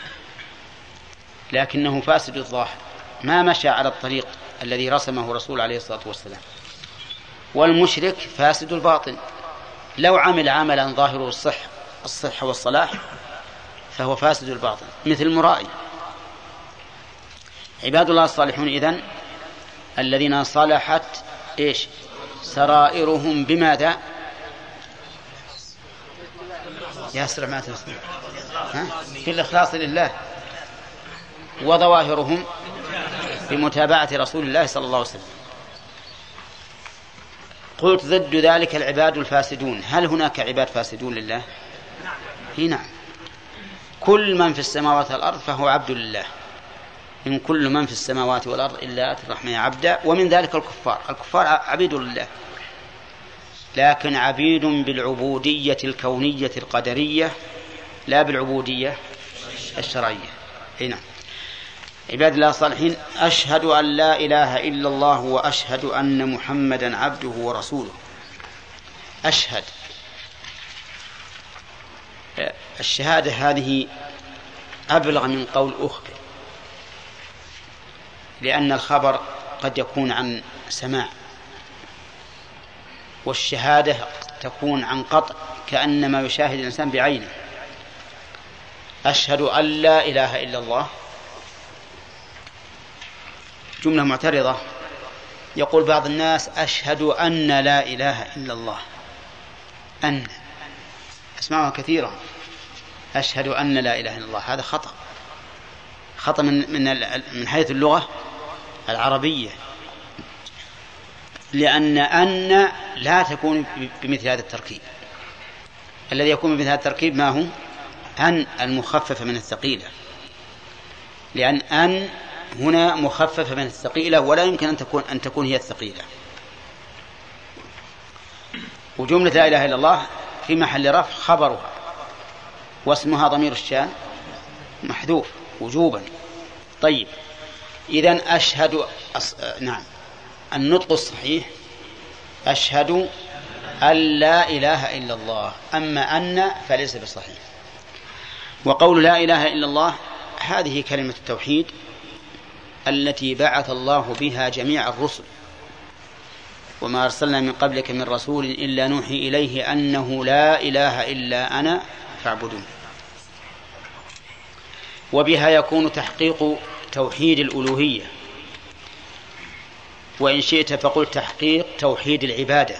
لكنه فاسد الظاهر، ما مشى على الطريق الذي رسمه رسول عليه الصلاة والسلام. والمشرك فاسد الباطن، لو عمل عملا ظاهره الصح الصحة والصلاح فهو فاسد الباطن، مثل المرائي. عباد الله الصالحون إذن الذين صلحت إيش سرائرهم بماذا؟ ياسر ما تسمع في الإخلاص لله، وظواهرهم بمتابعة رسول الله صلى الله عليه وسلم. قلت ضد ذلك العباد الفاسدون. هل هناك عباد فاسدون لله؟ نعم. كل من في السماوات والأرض فهو عبد لله. إن كل من في السماوات والأرض إلا آتي الرحمن عبدا. ومن ذلك الكفار. الكفار عبيد لله، لكن عبيد بالعبودية الكونية القدرية لا بالعبودية الشرعية. هنا عباد الله الصالحين: أشهد أن لا إله إلا الله وأشهد أن محمدا عبده ورسوله. أشهد، الشهادة هذه أبلغ من قول أخبر، لأن الخبر قد يكون عن سماع، والشهادة تكون عن قطع، كأنما يشاهد الإنسان بعينه. أشهد أن لا إله إلا الله جملة معترضة. يقول بعض الناس: أشهد أن لا إله إلا الله. أن أسمعها كثيرا، أشهد أن لا إله إلا الله. هذا خطأ، خطأ من من من حيث اللغة العربية، لأن أن لا تكون بمثل هذا التركيب. الذي يكون بمثل هذا التركيب ما هو؟ أن المخففة من الثقيلة، لأن أن هنا مخففة من الثقيلة، ولا يمكن أن تكون أن تكون هي الثقيلة. وجملة لا إله إلا الله في محل رفع خبرها، واسمها ضمير الشان محذوف وجوبا. طيب، إذن أشهد أص... نعم النطق الصحيح أشهد أن لا إله إلا الله، أما أن فليس بصحيح. وقول لا إله إلا الله هذه كلمة التوحيد التي بعث الله بها جميع الرسل، وما أرسلنا من قبلك من رسول إلا نوحي إليه أنه لا إله إلا أنا فاعبدون. وبها يكون تحقيق توحيد الألوهية، وإن شئت فقل تحقيق توحيد العبادة،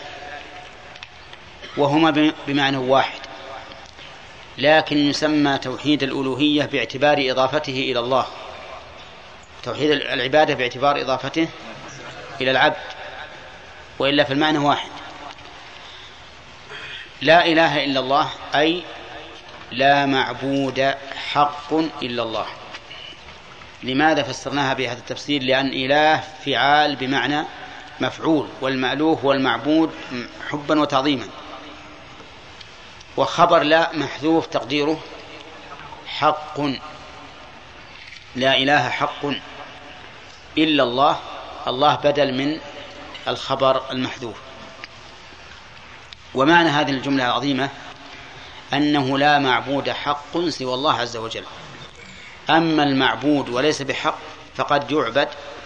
وهما بمعنى واحد، لكن يسمى توحيد الألوهية باعتبار إضافته إلى الله، توحيد العبادة باعتبار إضافته إلى العبد، وإلا في المعنى واحد. لا إله إلا الله أي لا معبود حق إلا الله. لماذا فسرناها بهذا التفسير؟ لأن إله فعال بمعنى مفعول، والمألوه هو المعبود حبا وتعظيما. وخبر لا محذوف تقديره حق، لا إله حق إلا الله، الله بدل من الخبر المحذوف. ومعنى هذه الجملة العظيمة أنه لا معبود حق سوى الله عز وجل. أما المعبود وليس بحق فقد يعبد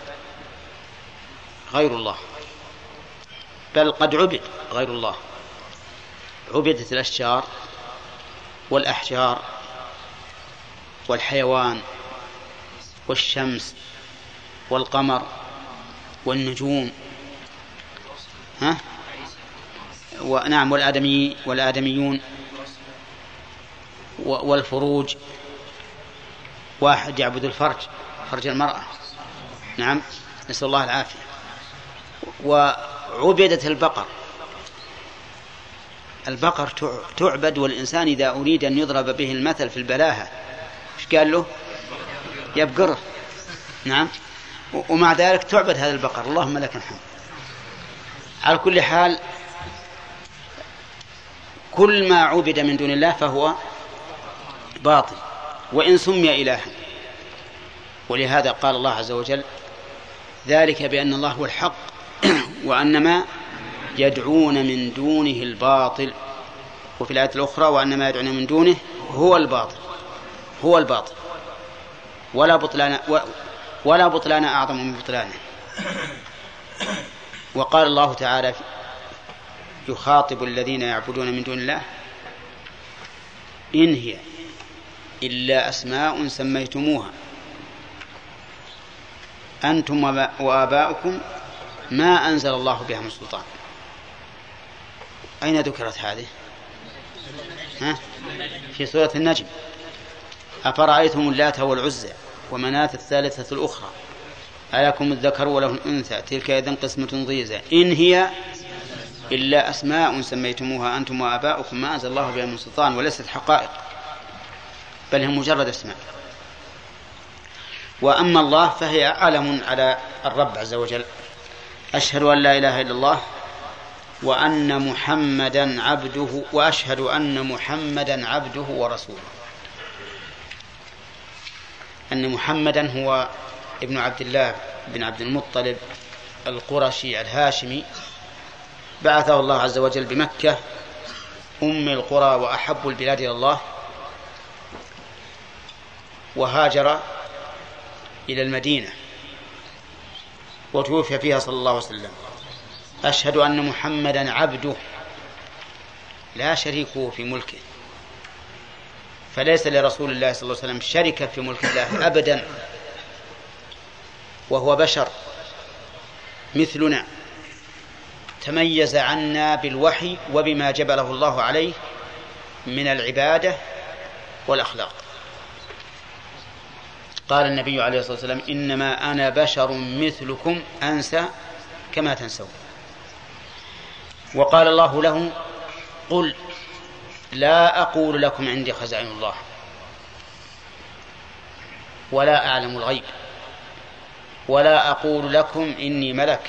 غير الله، بل قد عبد غير الله. عبدت الأشجار والأحجار والحيوان والشمس والقمر والنجوم، ها؟ ونعم والآدمي والآدميون والفروج. واحد يعبد الفرج، فرج المرأة، نعم، نسأل الله العافية. وعبدت البقر، البقر تعبد، والإنسان إذا أريد أن يضرب به المثل في البلاهة إيش قال له؟ يبقره، نعم، ومع ذلك تعبد هذا البقر، اللهم لك الحمد. على كل حال كل ما عبد من دون الله فهو باطل وإن سمي إلها. ولهذا قال الله عز وجل ذلك بأن الله هو الحق وأن ما يدعون من دونه الباطل. وفي الآية الأخرى وأن ما يدعون من دونه هو الباطل، هو الباطل ولا بطلان ولا بطلان أعظم من بطلانه. وقال الله تعالى يخاطب الذين يعبدون من دون الله إن هي إلا أسماء سميتموها أنتم وآباؤكم ما أنزل الله بها من سلطان. أين ذكرت هذه؟ ها؟ في سورة النجم. أفرأيتم اللات والعزى ومناة الثالثة الأخرى ألكم الذكر وله الأنثى تلك إذن قسمة ضيزى إن هي إلا أسماء سميتموها أنتم وآباؤكم ما أنزل الله بها من سلطان. وليست حقائق بل هي مجرد اسماء. وأما الله فهي علم على الرب عز وجل. أشهد أن لا إله إلا الله وأن محمدا عبده وأشهد أن محمدا عبده ورسوله. أن محمدا هو ابن عبد الله بن عبد المطلب القرشي الهاشمي، بعثه الله عز وجل بمكة أم القرى وأحب البلاد إلى الله، وهاجر إلى المدينة وتوفي فيها صلى الله عليه وسلم. أشهد أن محمدا عبده لا شريكه في ملكه، فليس لرسول الله صلى الله عليه وسلم شركة في ملك الله أبدا، وهو بشر مثلنا تميز عنا بالوحي وبما جبله الله عليه من العبادة والأخلاق. قال النبي عليه الصلاة والسلام إنما أنا بشر مثلكم أنسى كما تنسون. وقال الله له قل لا أقول لكم عندي خزائن الله ولا أعلم الغيب ولا أقول لكم إني ملك.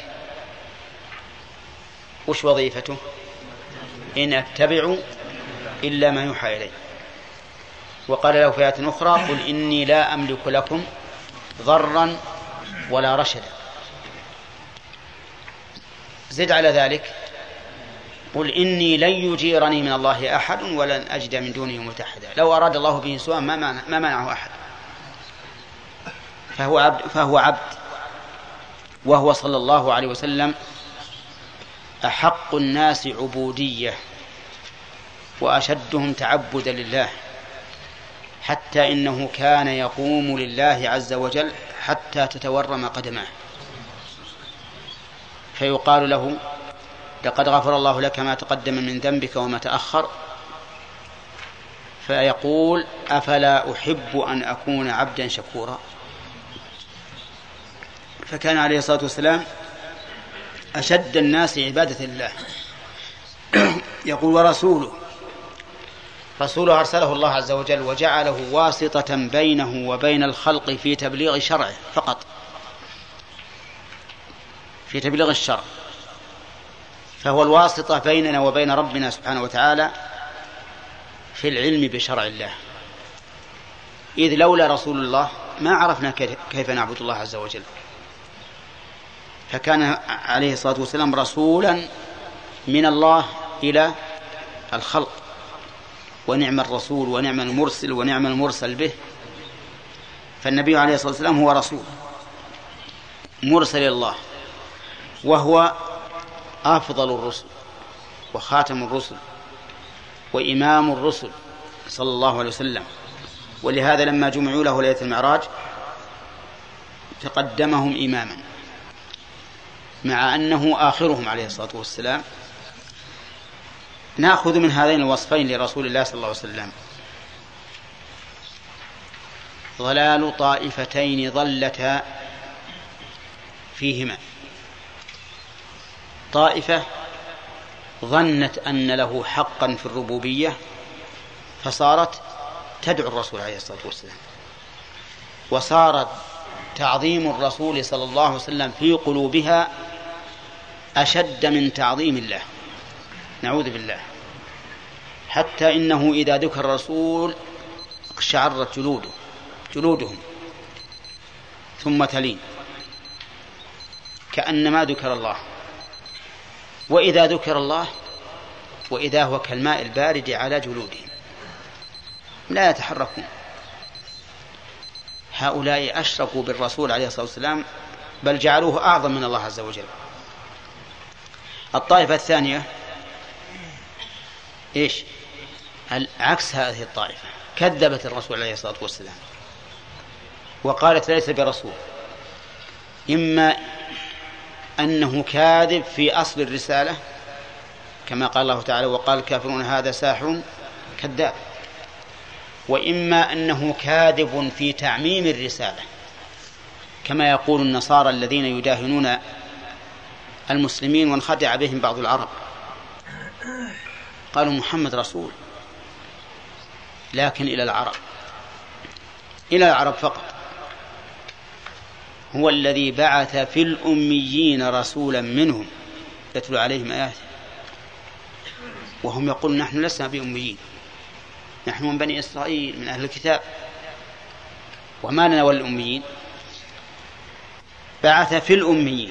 وش وظيفته؟ إن أتبع إلا ما يوحى إلي. وقال له في آية أخرى قل إني لا أملك لكم ضرا ولا رشد. زد على ذلك قل إني لن يجيرني من الله أحد ولن أجد من دونه ملتحدا. لو أراد الله به سوءا ما ما منعه أحد، فهو عبد, فهو عبد وهو صلى الله عليه وسلم أحق الناس عبودية وأشدهم تعبدا لله، حتى إنه كان يقوم لله عز وجل حتى تتورم قدماه، فيقال له لقد غفر الله لك ما تقدم من ذنبك وما تأخر، فيقول أفلا أحب أن أكون عبدا شكورا. فكان عليه الصلاة والسلام أشد الناس عبادة لله. يقول ورسوله رسوله أرسله الله عز وجل وجعله واسطة بينه وبين الخلق في تبليغ شرعه فقط، في تبليغ الشرع، فهو الواسطة بيننا وبين ربنا سبحانه وتعالى في العلم بشرع الله، إذ لولا رسول الله ما عرفنا كيف نعبد الله عز وجل. فكان عليه الصلاة والسلام رسولا من الله إلى الخلق، ونعم الرسول ونعم المرسل ونعم المرسل به. فالنبي عليه الصلاة والسلام هو رسول مرسل الله، وهو أفضل الرسل وخاتم الرسل وإمام الرسل صلى الله عليه وسلم. ولهذا لما جمعوا له ليلة المعراج تقدمهم إماما، مع أنه آخرهم عليه الصلاة والسلام. نأخذ من هذين الوصفين لرسول الله صلى الله عليه وسلم: ضلال طائفتين ضلتا فيهما، طائفة ظنت أن له حقا في الربوبية فصارت تدعو الرسول عليه الصلاة والسلام، وصارت تعظيم الرسول صلى الله عليه وسلم في قلوبها أشد من تعظيم الله، نعوذ بالله، حتى إنه إذا ذكر الرسول اقشعرت جلوده جلودهم ثم تلين كأنما ذكر الله. وإذا ذكر الله وإذا هو كالماء البارد على جلودهم لا يتحركون. هؤلاء أشركوا بالرسول عليه الصلاة والسلام، بل جعلوه أعظم من الله عز وجل. الطائفة الثانية إيش؟ عكس هذه الطائفة، كذبت الرسول عليه الصلاة والسلام وقالت ليس برسول، إما أنه كاذب في أصل الرسالة كما قال الله تعالى وقال الكافرون هذا ساحر كذاب، وإما أنه كاذب في تعميم الرسالة كما يقول النصارى الذين يداهنون المسلمين وانخدع بهم بعض العرب، قالوا محمد رسول لكن إلى العرب، إلى العرب فقط. هو الذي بعث في الأميين رسولا منهم يتلو عليهم آياته، وهم يقولون نحن لسنا بأميين، نحن من بني إسرائيل من أهل الكتاب، وما لنا والأميين. بعث في الأميين،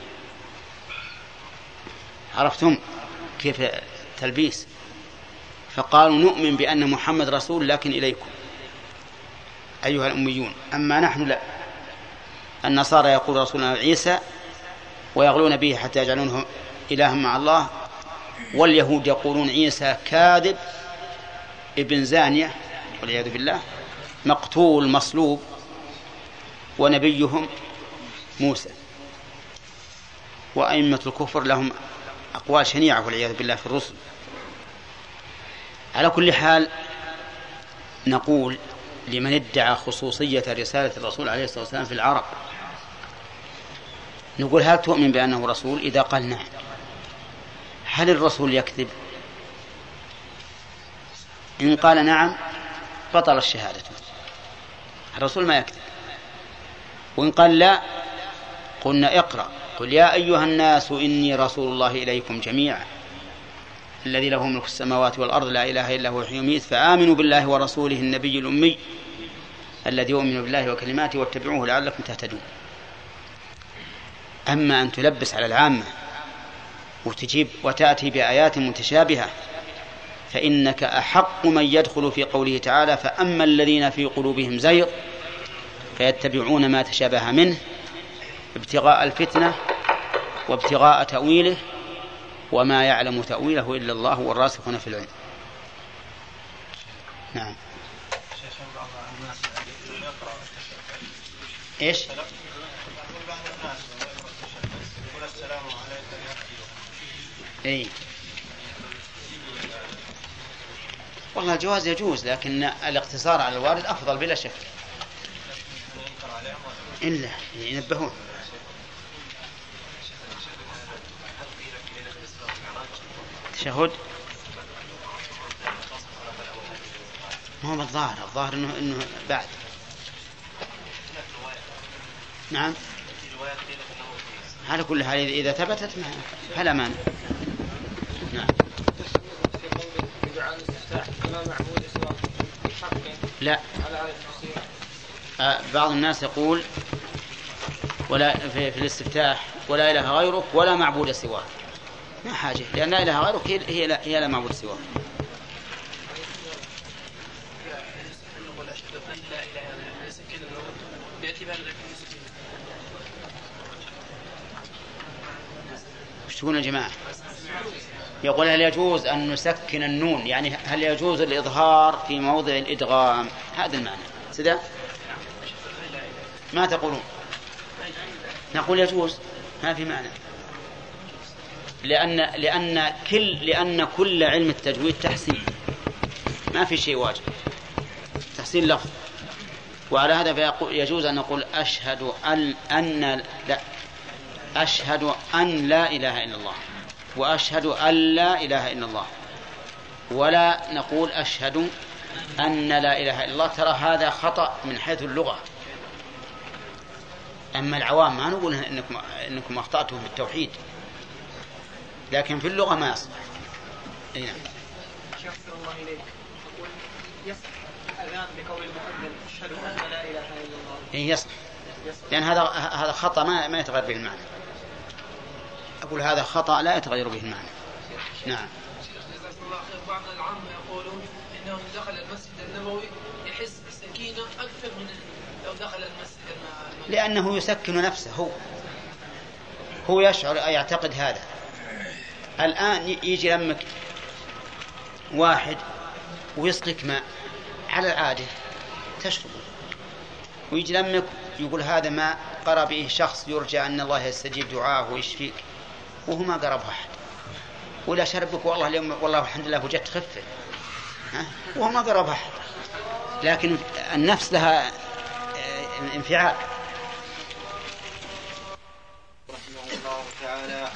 عرفتم كيف تلبيس؟ فقالوا نؤمن بأن محمد رسول لكن إليكم أيها الأميون، أما نحن لا. النصارى يقول رسولنا عيسى ويغلون به حتى يجعلونه إلها مع الله، واليهود يقولون عيسى كاذب ابن زانية والعياذ بالله مقتول مصلوب، ونبيهم موسى. وأئمة الكفر لهم أقوال شنيعة والعياذ بالله في الرسل. على كل حال نقول لمن ادعى خصوصية رسالة الرسول عليه الصلاة والسلام في العرب، نقول هل تؤمن بأنه رسول؟ إذا قال نعم، هل الرسول يكذب؟ إن قال نعم بطل الشهادة، الرسول ما يكذب. وإن قال لا قلنا اقرأ قل يا أيها الناس إني رسول الله إليكم جميعا الذي له ملك السماوات والأرض لا إله إلا هو يحيي ويميت فآمنوا بالله ورسوله النبي الأمي الذي يؤمن بالله وكلماته واتبعوه لعلكم تهتدون. أما أن تلبس على العامة وتجيب وتأتي بآيات متشابهة فإنك أحق من يدخل في قوله تعالى فأما الذين في قلوبهم زيغ فيتبعون ما تشابه منه ابتغاء الفتنة وابتغاء تأويله وما يعلم تأويله إلا الله والراسخون في العلم. نعم. إيش؟ إيه والله الجواز يجوز لكن الاقتصار على الوارد أفضل بلا شك إلا ينبهون. تشهد ما هو الظاهر الظاهر إنه إنه بعد. نعم على كل حال إذا ثبتت فلا مانع. نعم. لا آه بعض الناس يقول ولا في, في الاستفتاح ولا إله غيرك ولا معبود سواك. ما حاجة لأن لا إله غيرك هي, هي, لا, هي لا معبود سواك. وش تقول يا جماعة؟ يقول هل يجوز أن نسكن النون يعني هل يجوز الإظهار في موضع الإدغام؟ هذا المعنى سدى ما تقولون؟ نقول يجوز ما في معنى لأن لأن كل لأن كل علم التجويد تحسين ما في شيء واجب تحسين لفظ. وعلى هذا يجوز أن نقول أشهد أن أن لا أشهد أن لا إله إلا الله وأشهد أن لا إله إلا الله ولا نقول أشهد أن لا إله إلا الله. ترى هذا خطأ من حيث اللغة. أما العوام ما نقول إنكم, إنكم أخطأتم بالتوحيد لكن في اللغة ما يصح. أي نعم. شكر الله إليك. أقول يصح الأذان بقول المؤذن أشهد أن لا إله إلا الله. إيه يصح لأن هذا هذا خطأ ما ما يتغير به المعنى. أقول هذا خطأ لا يتغير به المعنى. نعم. بعض العامة يقولون إنه إذا دخل المسجد النبوي يحس بالسكينة أكثر من لو دخل المسجد النبوي لأنه يسكن نفسه هو هو يشعر يعتقد هذا. الآن يجي لمك واحد ويسقيك ماء على العادة تشربه ويجي لمك يقول هذا ماء قرأ به شخص يرجى أن الله يستجيب دعاه ويشفيك وهو ما قرب أحد ولا شربك والله اليوم والله الحمد لله وجدت خفة وهو ما قرب أحد لكن النفس لها انفعال. رحمه الله تعالى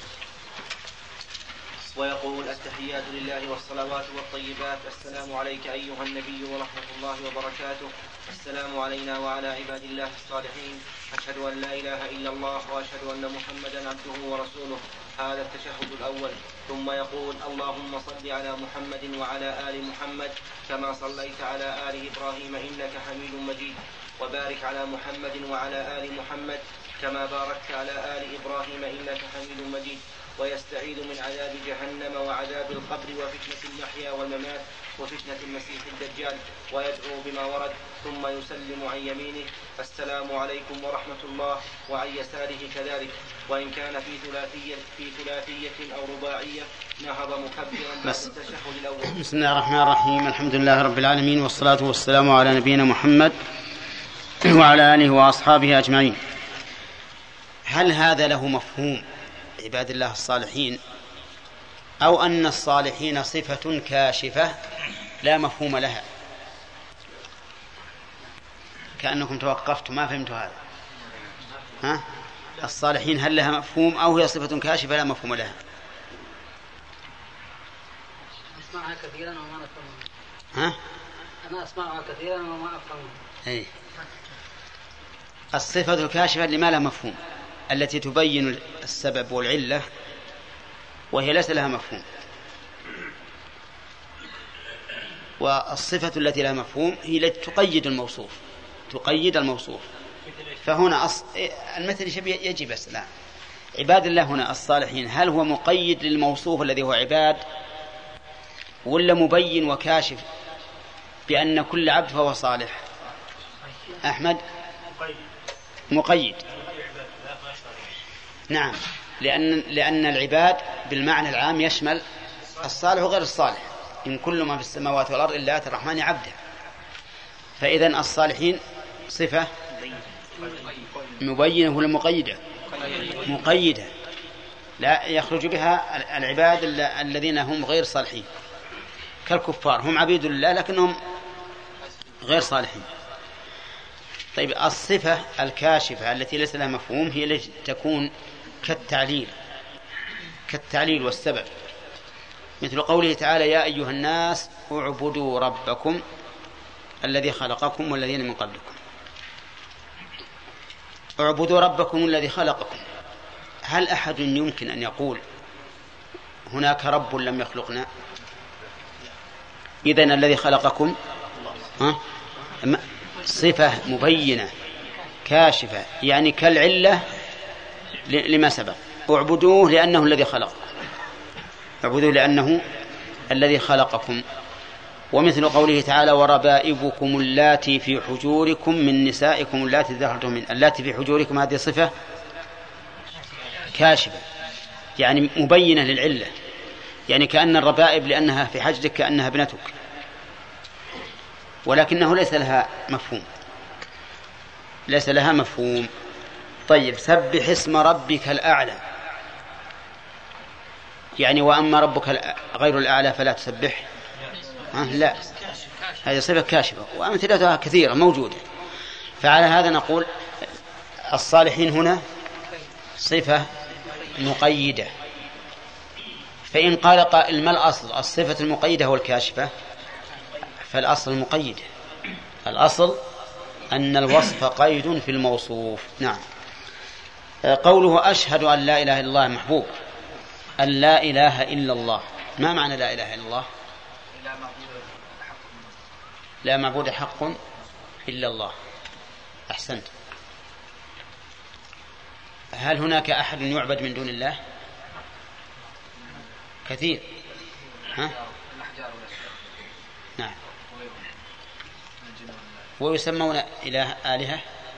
ويقول التحيات لله والصلوات والطيبات السلام عليك أيها النبي ورحمة الله وبركاته. السلام علينا وعلى عباد الله الصالحين. أشهد أن لا إله إلا الله وأشهد أن محمدا عبده ورسوله. هذا التشهد الأول. ثم يقول اللهم صل على محمد وعلى آل محمد كما صليت على آل إبراهيم إنك حميد مجيد وبارك على محمد وعلى آل محمد كما باركت على آل إبراهيم إنك حميد مجيد ويستعيذ من عذاب جهنم وعذاب القبر وفتنة المحيا والممات وفتنة المسيح الدجال ويدعو بما ورد ثم يسلم عن يمينه السلام عليكم ورحمة الله وعن يساره كذلك. وإن كان في ثلاثية في ثلاثية أو رباعية نهض مكبرا بعد التشهد الأول. بسم الله الرحمن الرحيم. الحمد لله رب العالمين والصلاة والسلام على نبينا محمد وعلى آله وأصحابه أجمعين. هل هذا له مفهوم عباد الله الصالحين أو أن الصالحين صفة كاشفة لا مفهوم لها؟ كأنكم توقفتوا ما فهمتوا هذا. ها؟ الصالحين هل لها مفهوم أو هي صفة كاشفة لا مفهوم لها؟ أسمعها كثيرا وما أفهمها. ها؟ أنا أسمعها كثيرا وما أفهمها. أي. الصفة الكاشفة لما لا مفهوم التي تبين السبب والعلة وهي ليس لها مفهوم. والصفة التي لها مفهوم هي التي تقيد الموصوف تقيد الموصوف. فهنا أص... المثل يجب بس لا عباد الله هنا الصالحين هل هو مقيد للموصوف الذي هو عباد، ولا مبين وكاشف بأن كل عبد فهو صالح؟ أحمد مقيد. نعم، لأن, لأن العباد بالمعنى العام يشمل الصالح وغير الصالح، إن كل ما في السماوات والأرض إلا آتي الرحمن عبدا. فإذن الصالحين صفة مبينة ولا مقيدة؟ مقيدة، لا يخرج بها العباد الذين هم غير صالحين كالكفار، هم عبيد الله لكنهم غير صالحين. طيب الصفة الكاشفة التي ليس لها مفهوم هي التي تكون كالتعليل كالتعليل والسبب، مثل قوله تعالى يا أيها الناس اعبدوا ربكم الذي خلقكم والذين من قبلكم. اعبدوا ربكم الذي خلقكم، هل أحد يمكن أن يقول هناك رب لم يخلقنا؟ إذن الذي خلقكم صفة مبينة كاشفة، يعني كالعلة لما سبق. اعبدوه لأنه الذي خلقكم، اعبدوه لأنه الذي خلقكم. ومثل قوله تعالى وربائبكم اللاتي في حجوركم من نسائكم اللاتي دخلتم من، اللاتي في حجوركم هذه صفة كاشفة يعني مبينة للعلة، يعني كأن الربائب لأنها في حجرك كأنها ابنتك، ولكنه ليس لها مفهوم ليس لها مفهوم. طيب سبح اسم ربك الأعلى، يعني وأما ربك غير الأعلى فلا تسبح، أه لا، هذه صفة كاشفة وأمثلتها كثيرة موجودة. فعلى هذا نقول الصالحين هنا صفة مقيدة. فإن قال قائل ما الأصل، الصفة المقيدة والكاشفة؟ فالأصل المقيدة، الأصل أن الوصف قيد في الموصوف. نعم. قوله أشهد أن لا إله إلا الله محبوب، أن لا إله إلا الله، ما معنى لا إله إلا الله؟ لا معبود حق إلا الله. أحسنت. هل هناك أحد يعبد من دون الله؟ كثير. ها؟ نعم. ويسمون إله آلهة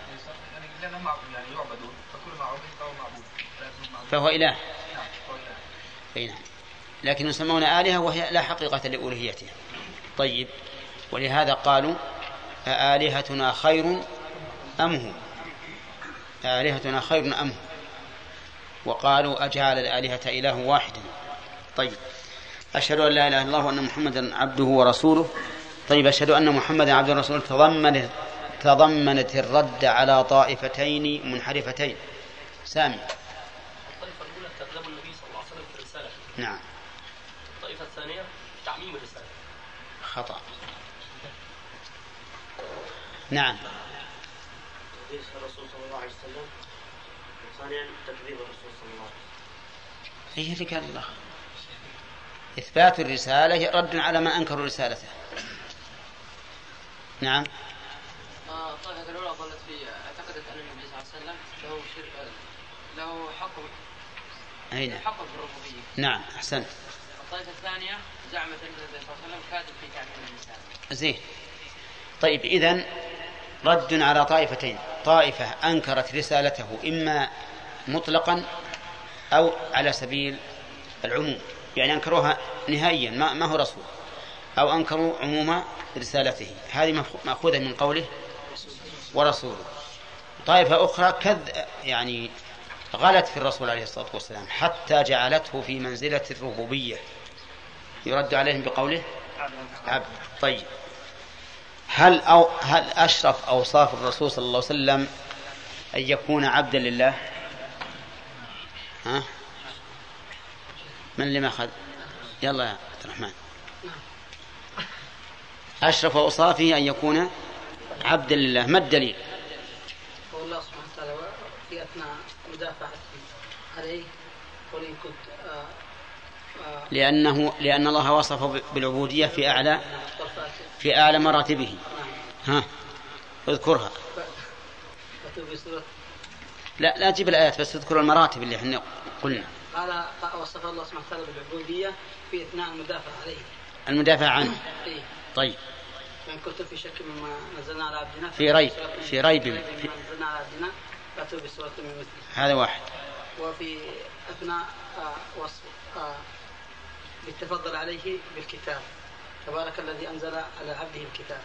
فهو إله، نعم، لكن يسمون آلهة وهي لا حقيقة لألوهيتها. طيب، ولهذا قالوا آلهتنا خير أم هو، آلهتنا خير أم هو، وقالوا أجعل الآلهة إله واحدا. طيب، أشهد أن لا إله إلا الله وأن محمدا عبده ورسوله. طيب، أشهد أن محمدا عبده ورسوله تضمنت تضمنت الرد على طائفتين منحرفتين. سامي. الطائفة الأولى كذبوا النبي صلى الله عليه وسلم في الرسالة. نعم. الطائفة الثانية تعميم الرسالة. خطأ. نعم. تكذيب الرسول صلى الله عليه وسلم، ثانيا تكذيب الرسول صلى الله عليه وسلم. هي اللي قال الله إثبات الرسالة رد على من أنكروا رسالته. نعم. الطائفة الأولى ظلت في اعتقدت أن النبي صلى الله عليه وسلم له شرك له حق أين حق بالربوبية. نعم، أحسنت. الطائفة الثانية زعمت أن النبي صلى الله عليه وسلم كاذب في تعميم الرسالة. زين. طيب، إذن رد على طائفتين، طائفة أنكرت رسالته إما مطلقا أو على سبيل العموم، يعني أنكروها نهائيا ما, ما هو رسول، أو أنكروا عموم رسالته، هذه مأخوذة من قوله ورسوله. طائفة أخرى كذ يعني غلت في الرسول عليه الصلاة والسلام حتى جعلته في منزلة الربوبية، يرد عليهم بقوله عبد. طيب، هل أو هل أشرف أوصاف الرسول صلى الله عليه وسلم أن يكون عبدا لله؟ ها؟ من اللي ما أخذ؟ يلا يا عبد الرحمن. أشرف أوصافه أن يكون عبدا لله، ما الدليل؟ والله سبحانه وتعالى في أثناء مدافعته عليه ولن كنت آه آه لأنه لأن الله وصفه بالعبودية في أعلى في أعلى مراتبه. ها، اذكرها. لا لا تجيب الآيات بس تذكر المراتب اللي احنا قلنا. قال وصف الله سبحانه وتعالى بالعبودية في إثناء المدافع عليه، المدافع عنه. إيه؟ طيب فإن كنت في شك مما نزلنا على عبدنا في ريب في ريب في نزلنا على عبدنا فأتوا بسورة من مثله. هذا واحد. وفي أثناء آه وصف آه بالتفضل عليه بالكتاب، تبارك الذي أنزل على عبده الكتاب.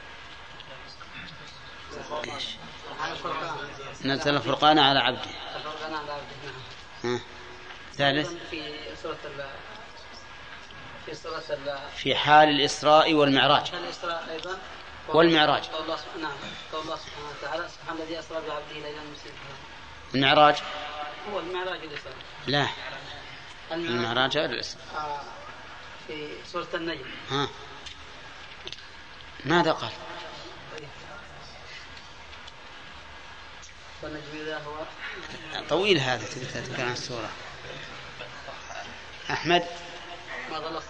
نزل الفرقان على عبده. الفرقان على عبده. نعم. ثالث في سورة ال في سورة ال في حال الإسراء والمعراج. حال الإسراء أيضا والمعراج. الله سبحانه نعم قول الله سبحانه وتعالى سبحان الذي أسرى بعبده ليلا من المسجد المعراج هو المعراج الإسراء. لا المعراج غير الإسراء. آه في سورة النجم. ها ماذا قال؟ والنجم إذا هو طويل هذا تذكر عن السورة. أحمد ما ضل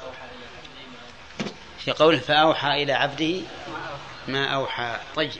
في قوله فأوحى إلى عبده ما أوحى. طيب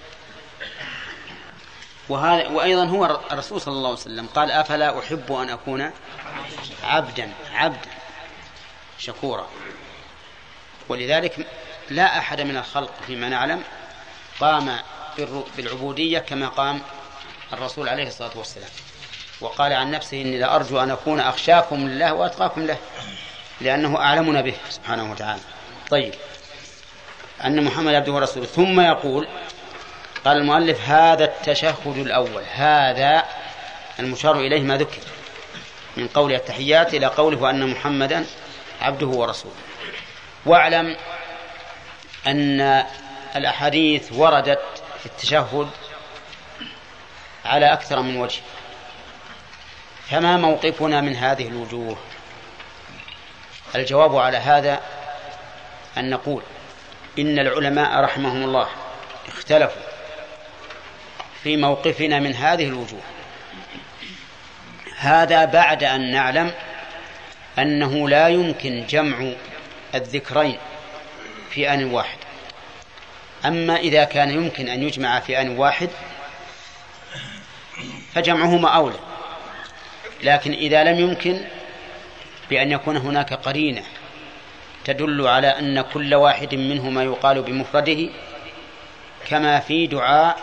وهذا وأيضا هو الرسول صلى الله عليه وسلم قال أفلا أحب أن أكون عبدا عبدا شكورا. ولذلك لا أحد من الخلق فيما نعلم قام بالعبودية كما قام الرسول عليه الصلاة والسلام، وقال عن نفسه إني لأرجو أن أكون أخشاكم لله وأتقاكم له لأنه أعلمنا به سبحانه وتعالى. طيب أن محمد عبده ورسوله. ثم يقول قال المؤلف هذا التشهد الأول، هذا المشار إليه ما ذكر من قول التحيات إلى قوله أن محمدا عبده ورسوله. واعلم أن الأحاديث وردت في التشهد على أكثر من وجه، فما موقفنا من هذه الوجوه؟ الجواب على هذا أن نقول إن العلماء رحمهم الله اختلفوا في موقفنا من هذه الوجوه، هذا بعد أن نعلم أنه لا يمكن جمع الذكرين في آن واحد. أما إذا كان يمكن أن يجمع في آن واحد فجمعهما أولى، لكن إذا لم يمكن بأن يكون هناك قرينة تدل على أن كل واحد منهما يقال بمفرده كما في دعاء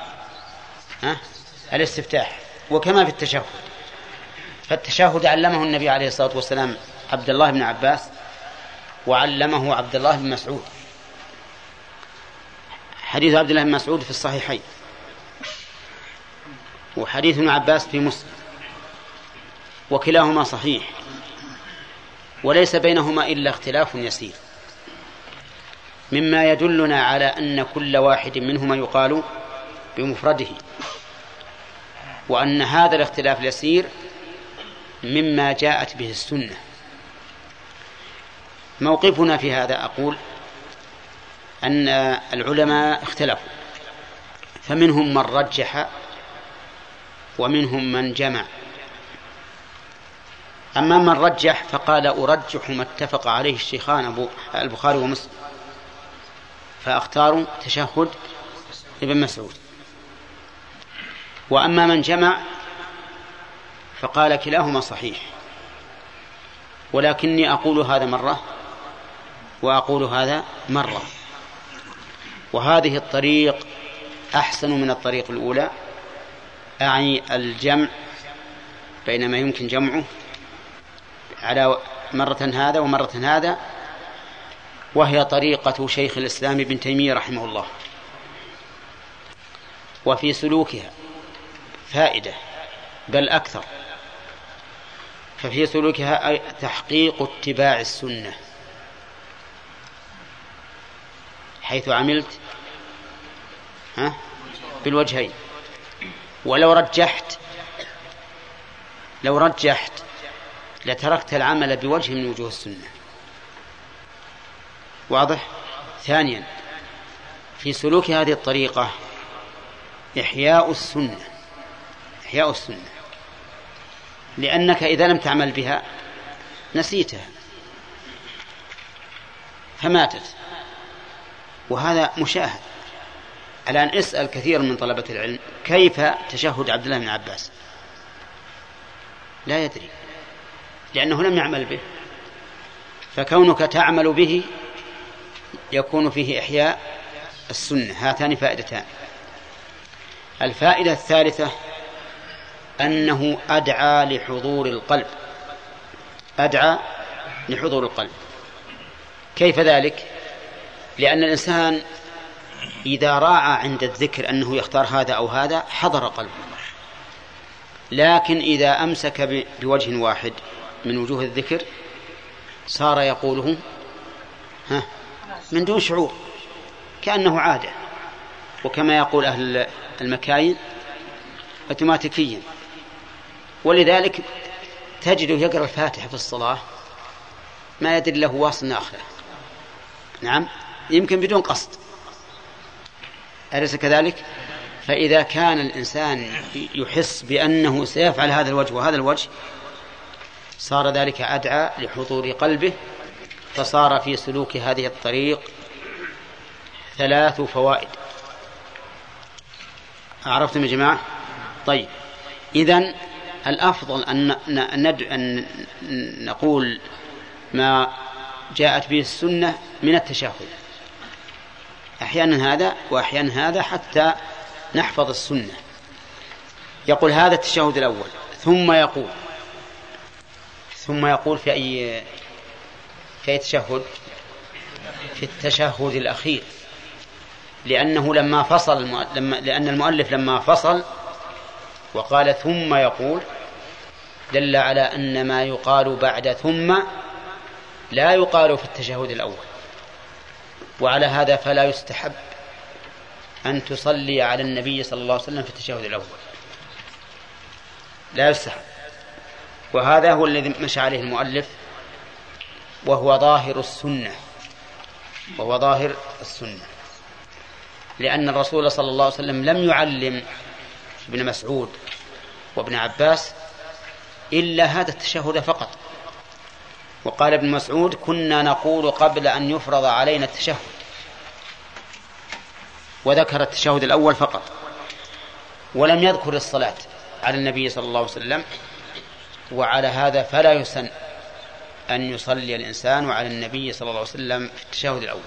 الاستفتاح وكما في التشهد. فالتشهد علمه النبي عليه الصلاة والسلام عبد الله بن عباس وعلمه عبد الله بن مسعود. حديث عبد الله بن مسعود في الصحيحين وحديث ابن عباس في مسلم، وكلاهما صحيح وليس بينهما إلا اختلاف يسير مما يدلنا على أن كل واحد منهما يقال بمفرده، وأن هذا الاختلاف اليسير مما جاءت به السنة. موقفنا في هذا أقول أن العلماء اختلفوا، فمنهم من رجح ومنهم من جمع. أما من رجح فقال أرجح ما اتفق عليه الشيخان أبو البخاري ومسلم، فأختار تشهد ابن مسعود. وأما من جمع فقال كلاهما صحيح، ولكني أقول هذا مرة وأقول هذا مرة، وهذه الطريق أحسن من الطريق الأولى، أعني الجمع بين ما يمكن جمعه على مرة هذا ومرة هذا، وهي طريقة شيخ الإسلام ابن تيمية رحمه الله. وفي سلوكها فائدة بل أكثر، ففي سلوكها تحقيق اتباع السنة، حيث عملت ها بالوجهين. ولو رجحت لو رجحت لتركت العمل بوجه من وجوه السنة. واضح؟ ثانيا في سلوك هذه الطريقة إحياء السنة إحياء السنة لأنك إذا لم تعمل بها نسيتها فماتت، وهذا مشاهد. الآن اسأل كثير من طلبة العلم كيف تشهد عبد الله بن عباس، لا يدري، لأنه لم يعمل به. فكونك تعمل به يكون فيه إحياء السنة. هاتان فائدتان. الفائدة الثالثة أنه أدعى لحضور القلب، أدعى لحضور القلب. كيف ذلك؟ لأن الإنسان إذا راعى عند الذكر أنه يختار هذا أو هذا حضر قلبه، لكن إذا أمسك بوجه واحد من وجوه الذكر صار يقوله ها من دون شعور كأنه عادة، وكما يقول أهل المكاين أوتوماتيكيا. ولذلك تجده يقرأ الفاتحة في الصلاة ما يدري له واصل آخره، نعم، يمكن بدون قصد، أليس كذلك؟ فإذا كان الإنسان يحس بأنه سيفعل هذا الوجه وهذا الوجه صار ذلك أدعى لحضور قلبه، فصار في سلوك هذه الطريق ثلاث فوائد. عرفتم يا جماعة؟ طيب، إذن الأفضل أن نقول ما جاءت به السنة من التشهد، أحيانا هذا وأحيانا هذا حتى نحفظ السنة. يقول هذا التشهد الأول، ثم يقول ثم يقول في أي في أي تشهد؟ في التشهد الأخير، لأنه لما فصل لما لأن المؤلف لما فصل وقال ثم يقول دل على أن ما يقال بعد ثم لا يقال في التشهد الأول. وعلى هذا فلا يستحب أن تصلي على النبي صلى الله عليه وسلم في التشهد الأول، لا يستحب. وهذا هو الذي مشى عليه المؤلف، وهو ظاهر السنة وهو ظاهر السنة لأن الرسول صلى الله عليه وسلم لم يعلم ابن مسعود وابن عباس إلا هذا التشهد فقط. وقال ابن مسعود كنا نقول قبل أن يفرض علينا التشهد، وذكر التشهد الأول فقط، ولم يذكر الصلاة على النبي صلى الله عليه وسلم. وعلى هذا فلا يسن أن يصلي الإنسان على النبي صلى الله عليه وسلم في التشهد الأول،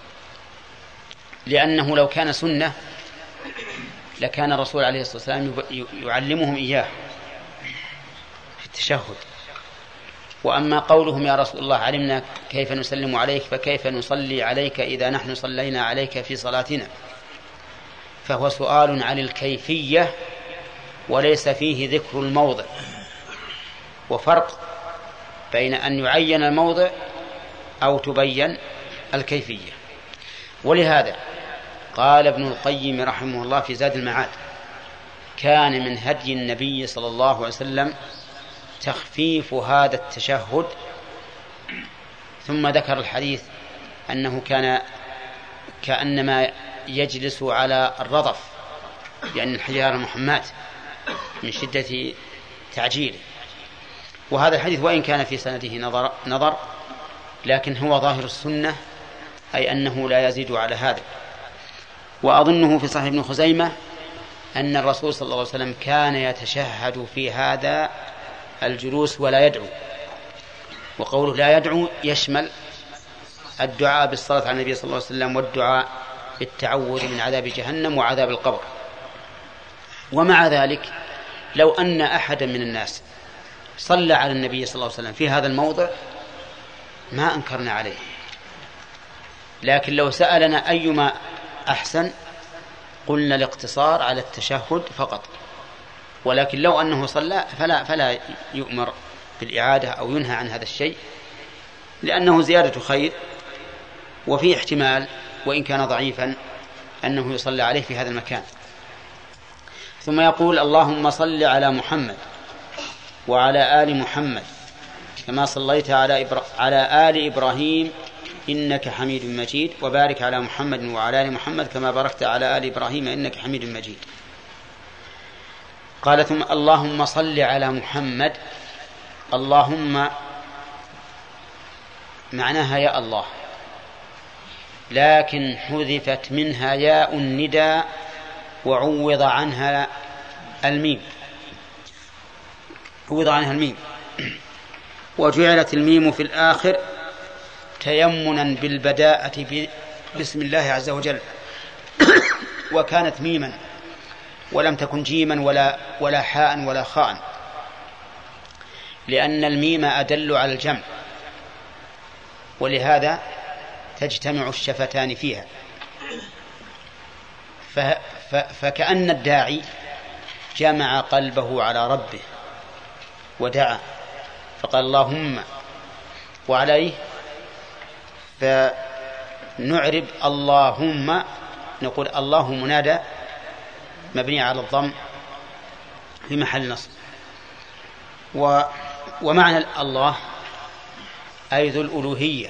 لأنه لو كان سنة لكان الرسول عليه الصلاة والسلام يعلمهم إياه في التشهد. وأما قولهم يا رسول الله علمنا كيف نسلم عليك فكيف نصلي عليك إذا نحن صلينا عليك في صلاتنا، فهو سؤال عن الكيفية وليس فيه ذكر الموضع. وفرق بين أن يعين الموضع أو تبين الكيفية. ولهذا قال ابن القيم رحمه الله في زاد المعاد كان من هدي النبي صلى الله عليه وسلم تخفيف هذا التشهد، ثم ذكر الحديث أنه كان كأنما يجلس على الرضف، يعني الحجار المحمات من شدة تعجيله. وهذا الحديث وإن كان في سنده نظر, نظر لكن هو ظاهر السنة، أي أنه لا يزيد على هذا. وأظنه في صحيح ابن خزيمة أن الرسول صلى الله عليه وسلم كان يتشهد في هذا الجلوس ولا يدعو. وقوله لا يدعو يشمل الدعاء بالصلاة على النبي صلى الله عليه وسلم والدعاء بالتعوذ من عذاب جهنم وعذاب القبر. ومع ذلك لو أن أحدا من الناس صلى على النبي صلى الله عليه وسلم في هذا الموضع ما أنكرنا عليه، لكن لو سألنا أيما أحسن قلنا الاقتصار على التشهد فقط. ولكن لو أنه صلى فلا, فلا يؤمر بالإعادة أو ينهى عن هذا الشيء، لأنه زيادة خير، وفي احتمال وإن كان ضعيفا أنه يصلى عليه في هذا المكان. ثم يقول اللهم صل على محمد وعلى آل محمد كما صليت على, إبرا... على آل إبراهيم إنك حميد مجيد، وبارك على محمد وعلى آل محمد كما باركت على آل إبراهيم إنك حميد مجيد. قال ثم اللهم صل على محمد. اللهم معناها يا الله، لكن حذفت منها ياء النداء وعوض عنها الميم. عوض عنها الميم. وجعلت الميم في الآخر تيمنا بالبداءة بسم الله عز وجل، وكانت ميما ولم تكن جيما ولا ولا حاء ولا خاء، لأن الميم أدل على الجمع، ولهذا تجتمع الشفتان فيها. فكأن الداعي جمع قلبه على ربه ودعا فقال اللهم، وعليه فنعرب اللهم، نقول الله منادى مبني على الضم في محل نصب. و ومعنى الله أي ذو الألوهية،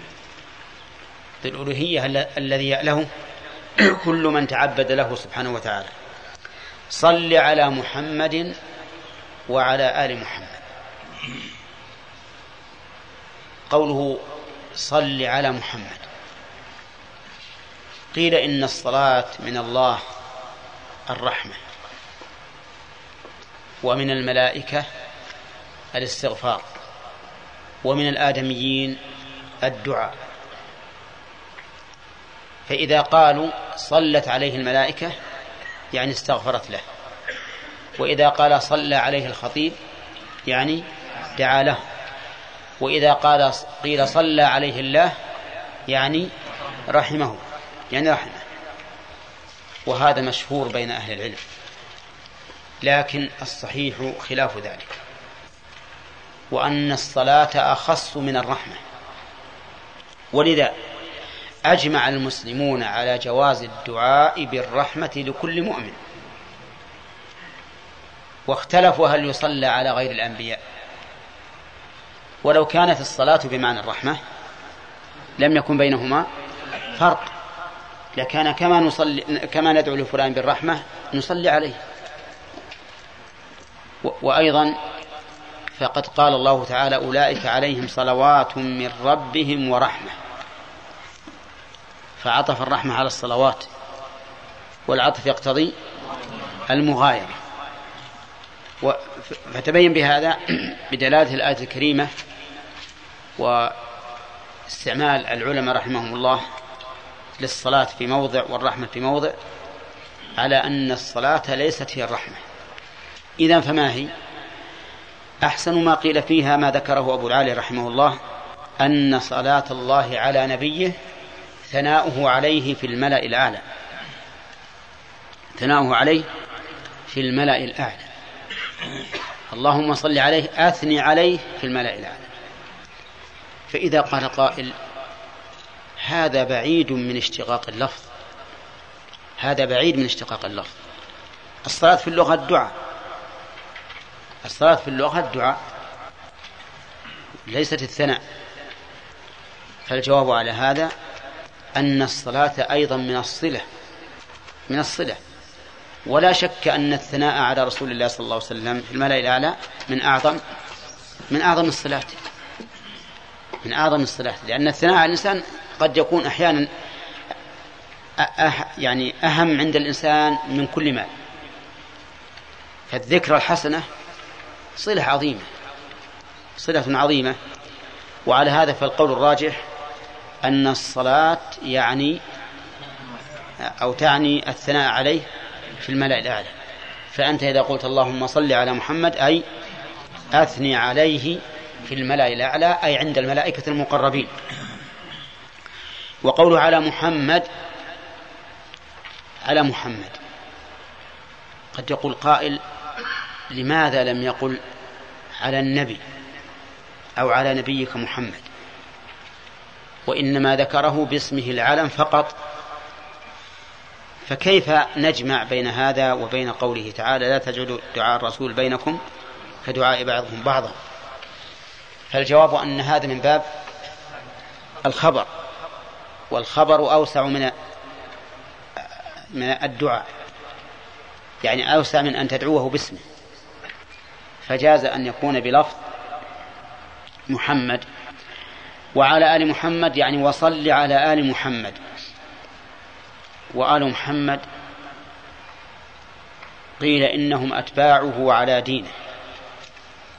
ذو الألوهية الذي له كل من تعبد له سبحانه وتعالى. صل على محمد وعلى آل محمد. قوله صل على محمد، قيل إن الصلاة من الله الرحمة، ومن الملائكة الاستغفار، ومن الآدميين الدعاء. فإذا قالوا صلت عليه الملائكة يعني استغفرت له، وإذا قال صلى عليه الخطيب يعني دعا له، وإذا قال قيل صلى عليه الله يعني رحمه يعني رحمه. وهذا مشهور بين أهل العلم، لكن الصحيح خلاف ذلك، وأن الصلاة أخص من الرحمة. ولذا أجمع المسلمون على جواز الدعاء بالرحمة لكل مؤمن، واختلفوا هل يصلى على غير الأنبياء. ولو كانت الصلاة بمعنى الرحمة لم يكن بينهما فرق، لكان كما نصلي كما ندعو لفلان بالرحمة نصلي عليه. وأيضا فقد قال الله تعالى أولئك عليهم صلوات من ربهم ورحمة، فعطف الرحمة على الصلوات، والعطف يقتضي المغايرة. فتبين بهذا بدلالة الآية الكريمة واستعمال العلماء رحمهم الله للصلاة في موضع والرحمة في موضع على أن الصلاة ليست هي الرحمة. إذن فما هي؟ أحسن ما قيل فيها ما ذكره أبو العالي رحمه الله، أن صلاة الله على نبيه ثناؤه عليه في الملأ الأعلى، ثناؤه عليه في الملأ الأعلى. اللهم صل عليه أثني عليه في الملأ الأعلى. فإذا قال قائل هذا بعيد من اشتقاق اللفظ، هذا بعيد من اشتقاق اللفظ. الصلاة في اللغة الدعاء، الصلاة في اللغة الدعاء ليست الثناء. فالجواب على هذا أن الصلاة أيضا من الصلة، من الصلة. ولا شك أن الثناء على رسول الله صلى الله عليه وسلم في الملأ الأعلى من أعظم من أعظم الصلاة، من أعظم الصلاة، لأن الثناء على الإنسان قد يكون أحيانا أه يعني أهم عند الإنسان من كل مال. فالذكر الحسنة صلة عظيمة، صلة عظيمة. وعلى هذا فالقول الراجح أن الصلاة يعني أو تعني الثناء عليه في الملأ الأعلى. فأنت إذا قلت اللهم صل على محمد أي أثني عليه في الملأ الأعلى، أي عند الملائكة المقربين. وقوله على محمد، على محمد، قد يقول قائل لماذا لم يقل على النبي أو على نبيك محمد، وإنما ذكره باسمه العلم فقط؟ فكيف نجمع بين هذا وبين قوله تعالى لا تجعلوا دعاء الرسول بينكم كدعاء بعضهم بعضا؟ فالجواب أن هذا من باب الخبر، والخبر أوسع من من الدعاء، يعني أوسع من أن تدعوه باسمه، فجاز أن يكون بلفظ محمد. وعلى آل محمد يعني وصل على آل محمد. وآل محمد قيل إنهم أتباعه على دينه،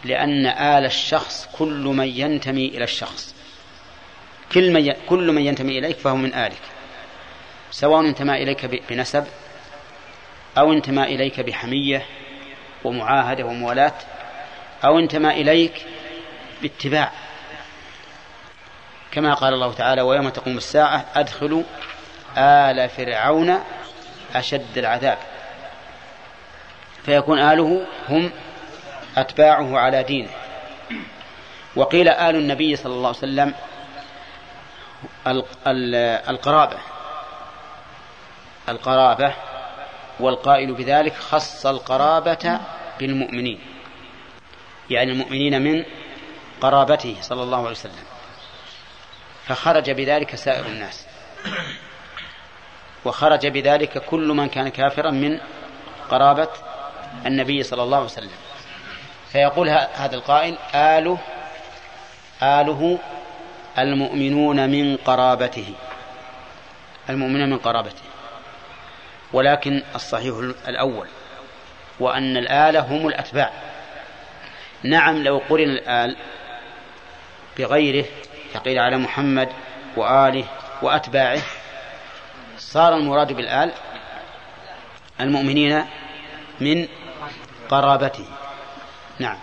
لأن آل الشخص كل من ينتمي إلى الشخص، كل من كل من ينتمي إليك فهو من آلك، سواء انتمى إليك بنسب أو انتمى إليك بحمية ومعاهدة وموالاة أو انتمى إليك باتباع، كما قال الله تعالى: ويوم تقوم الساعة أدخلوا آل فرعون أشد العذاب. فيكون آله هم أتباعه على دينه. وقيل آل النبي صلى الله عليه وسلم القرابة القرابة والقائل بذلك خص القرابة بالمؤمنين، يعني المؤمنين من قرابته صلى الله عليه وسلم، فخرج بذلك سائر الناس، وخرج بذلك كل من كان كافرا من قرابة النبي صلى الله عليه وسلم. فيقول هذا القائل: آله آله المؤمنون من قرابته، المؤمنون من قرابته. ولكن الصحيح الأول، وأن الآل هم الأتباع. نعم، لو قرن الآل بغيره فقيل على محمد وآله وأتباعه صار المراد بالآل المؤمنين من قرابته. نعم.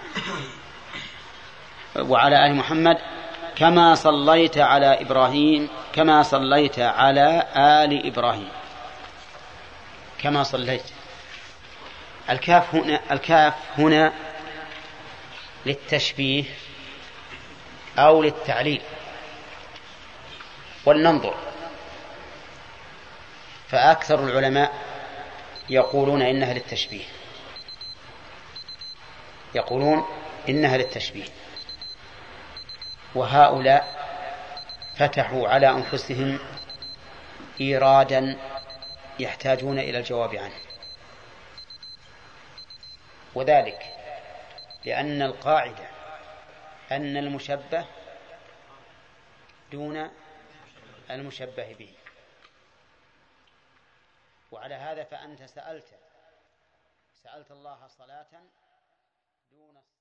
وعلى آل محمد كما صليت على إبراهيم كما صليت على آل إبراهيم، كما صليت. الكاف هنا الكاف هنا للتشبيه أو للتعليل، ولننظر. فأكثر العلماء يقولون إنها للتشبيه، يقولون إنها للتشبيه، وهؤلاء فتحوا على أنفسهم إيرادا يحتاجون إلى الجواب عنه، وذلك لأن القاعدة أن المشبه دون المشبه به. وعلى هذا فأنت سألت سألت الله صلاة دون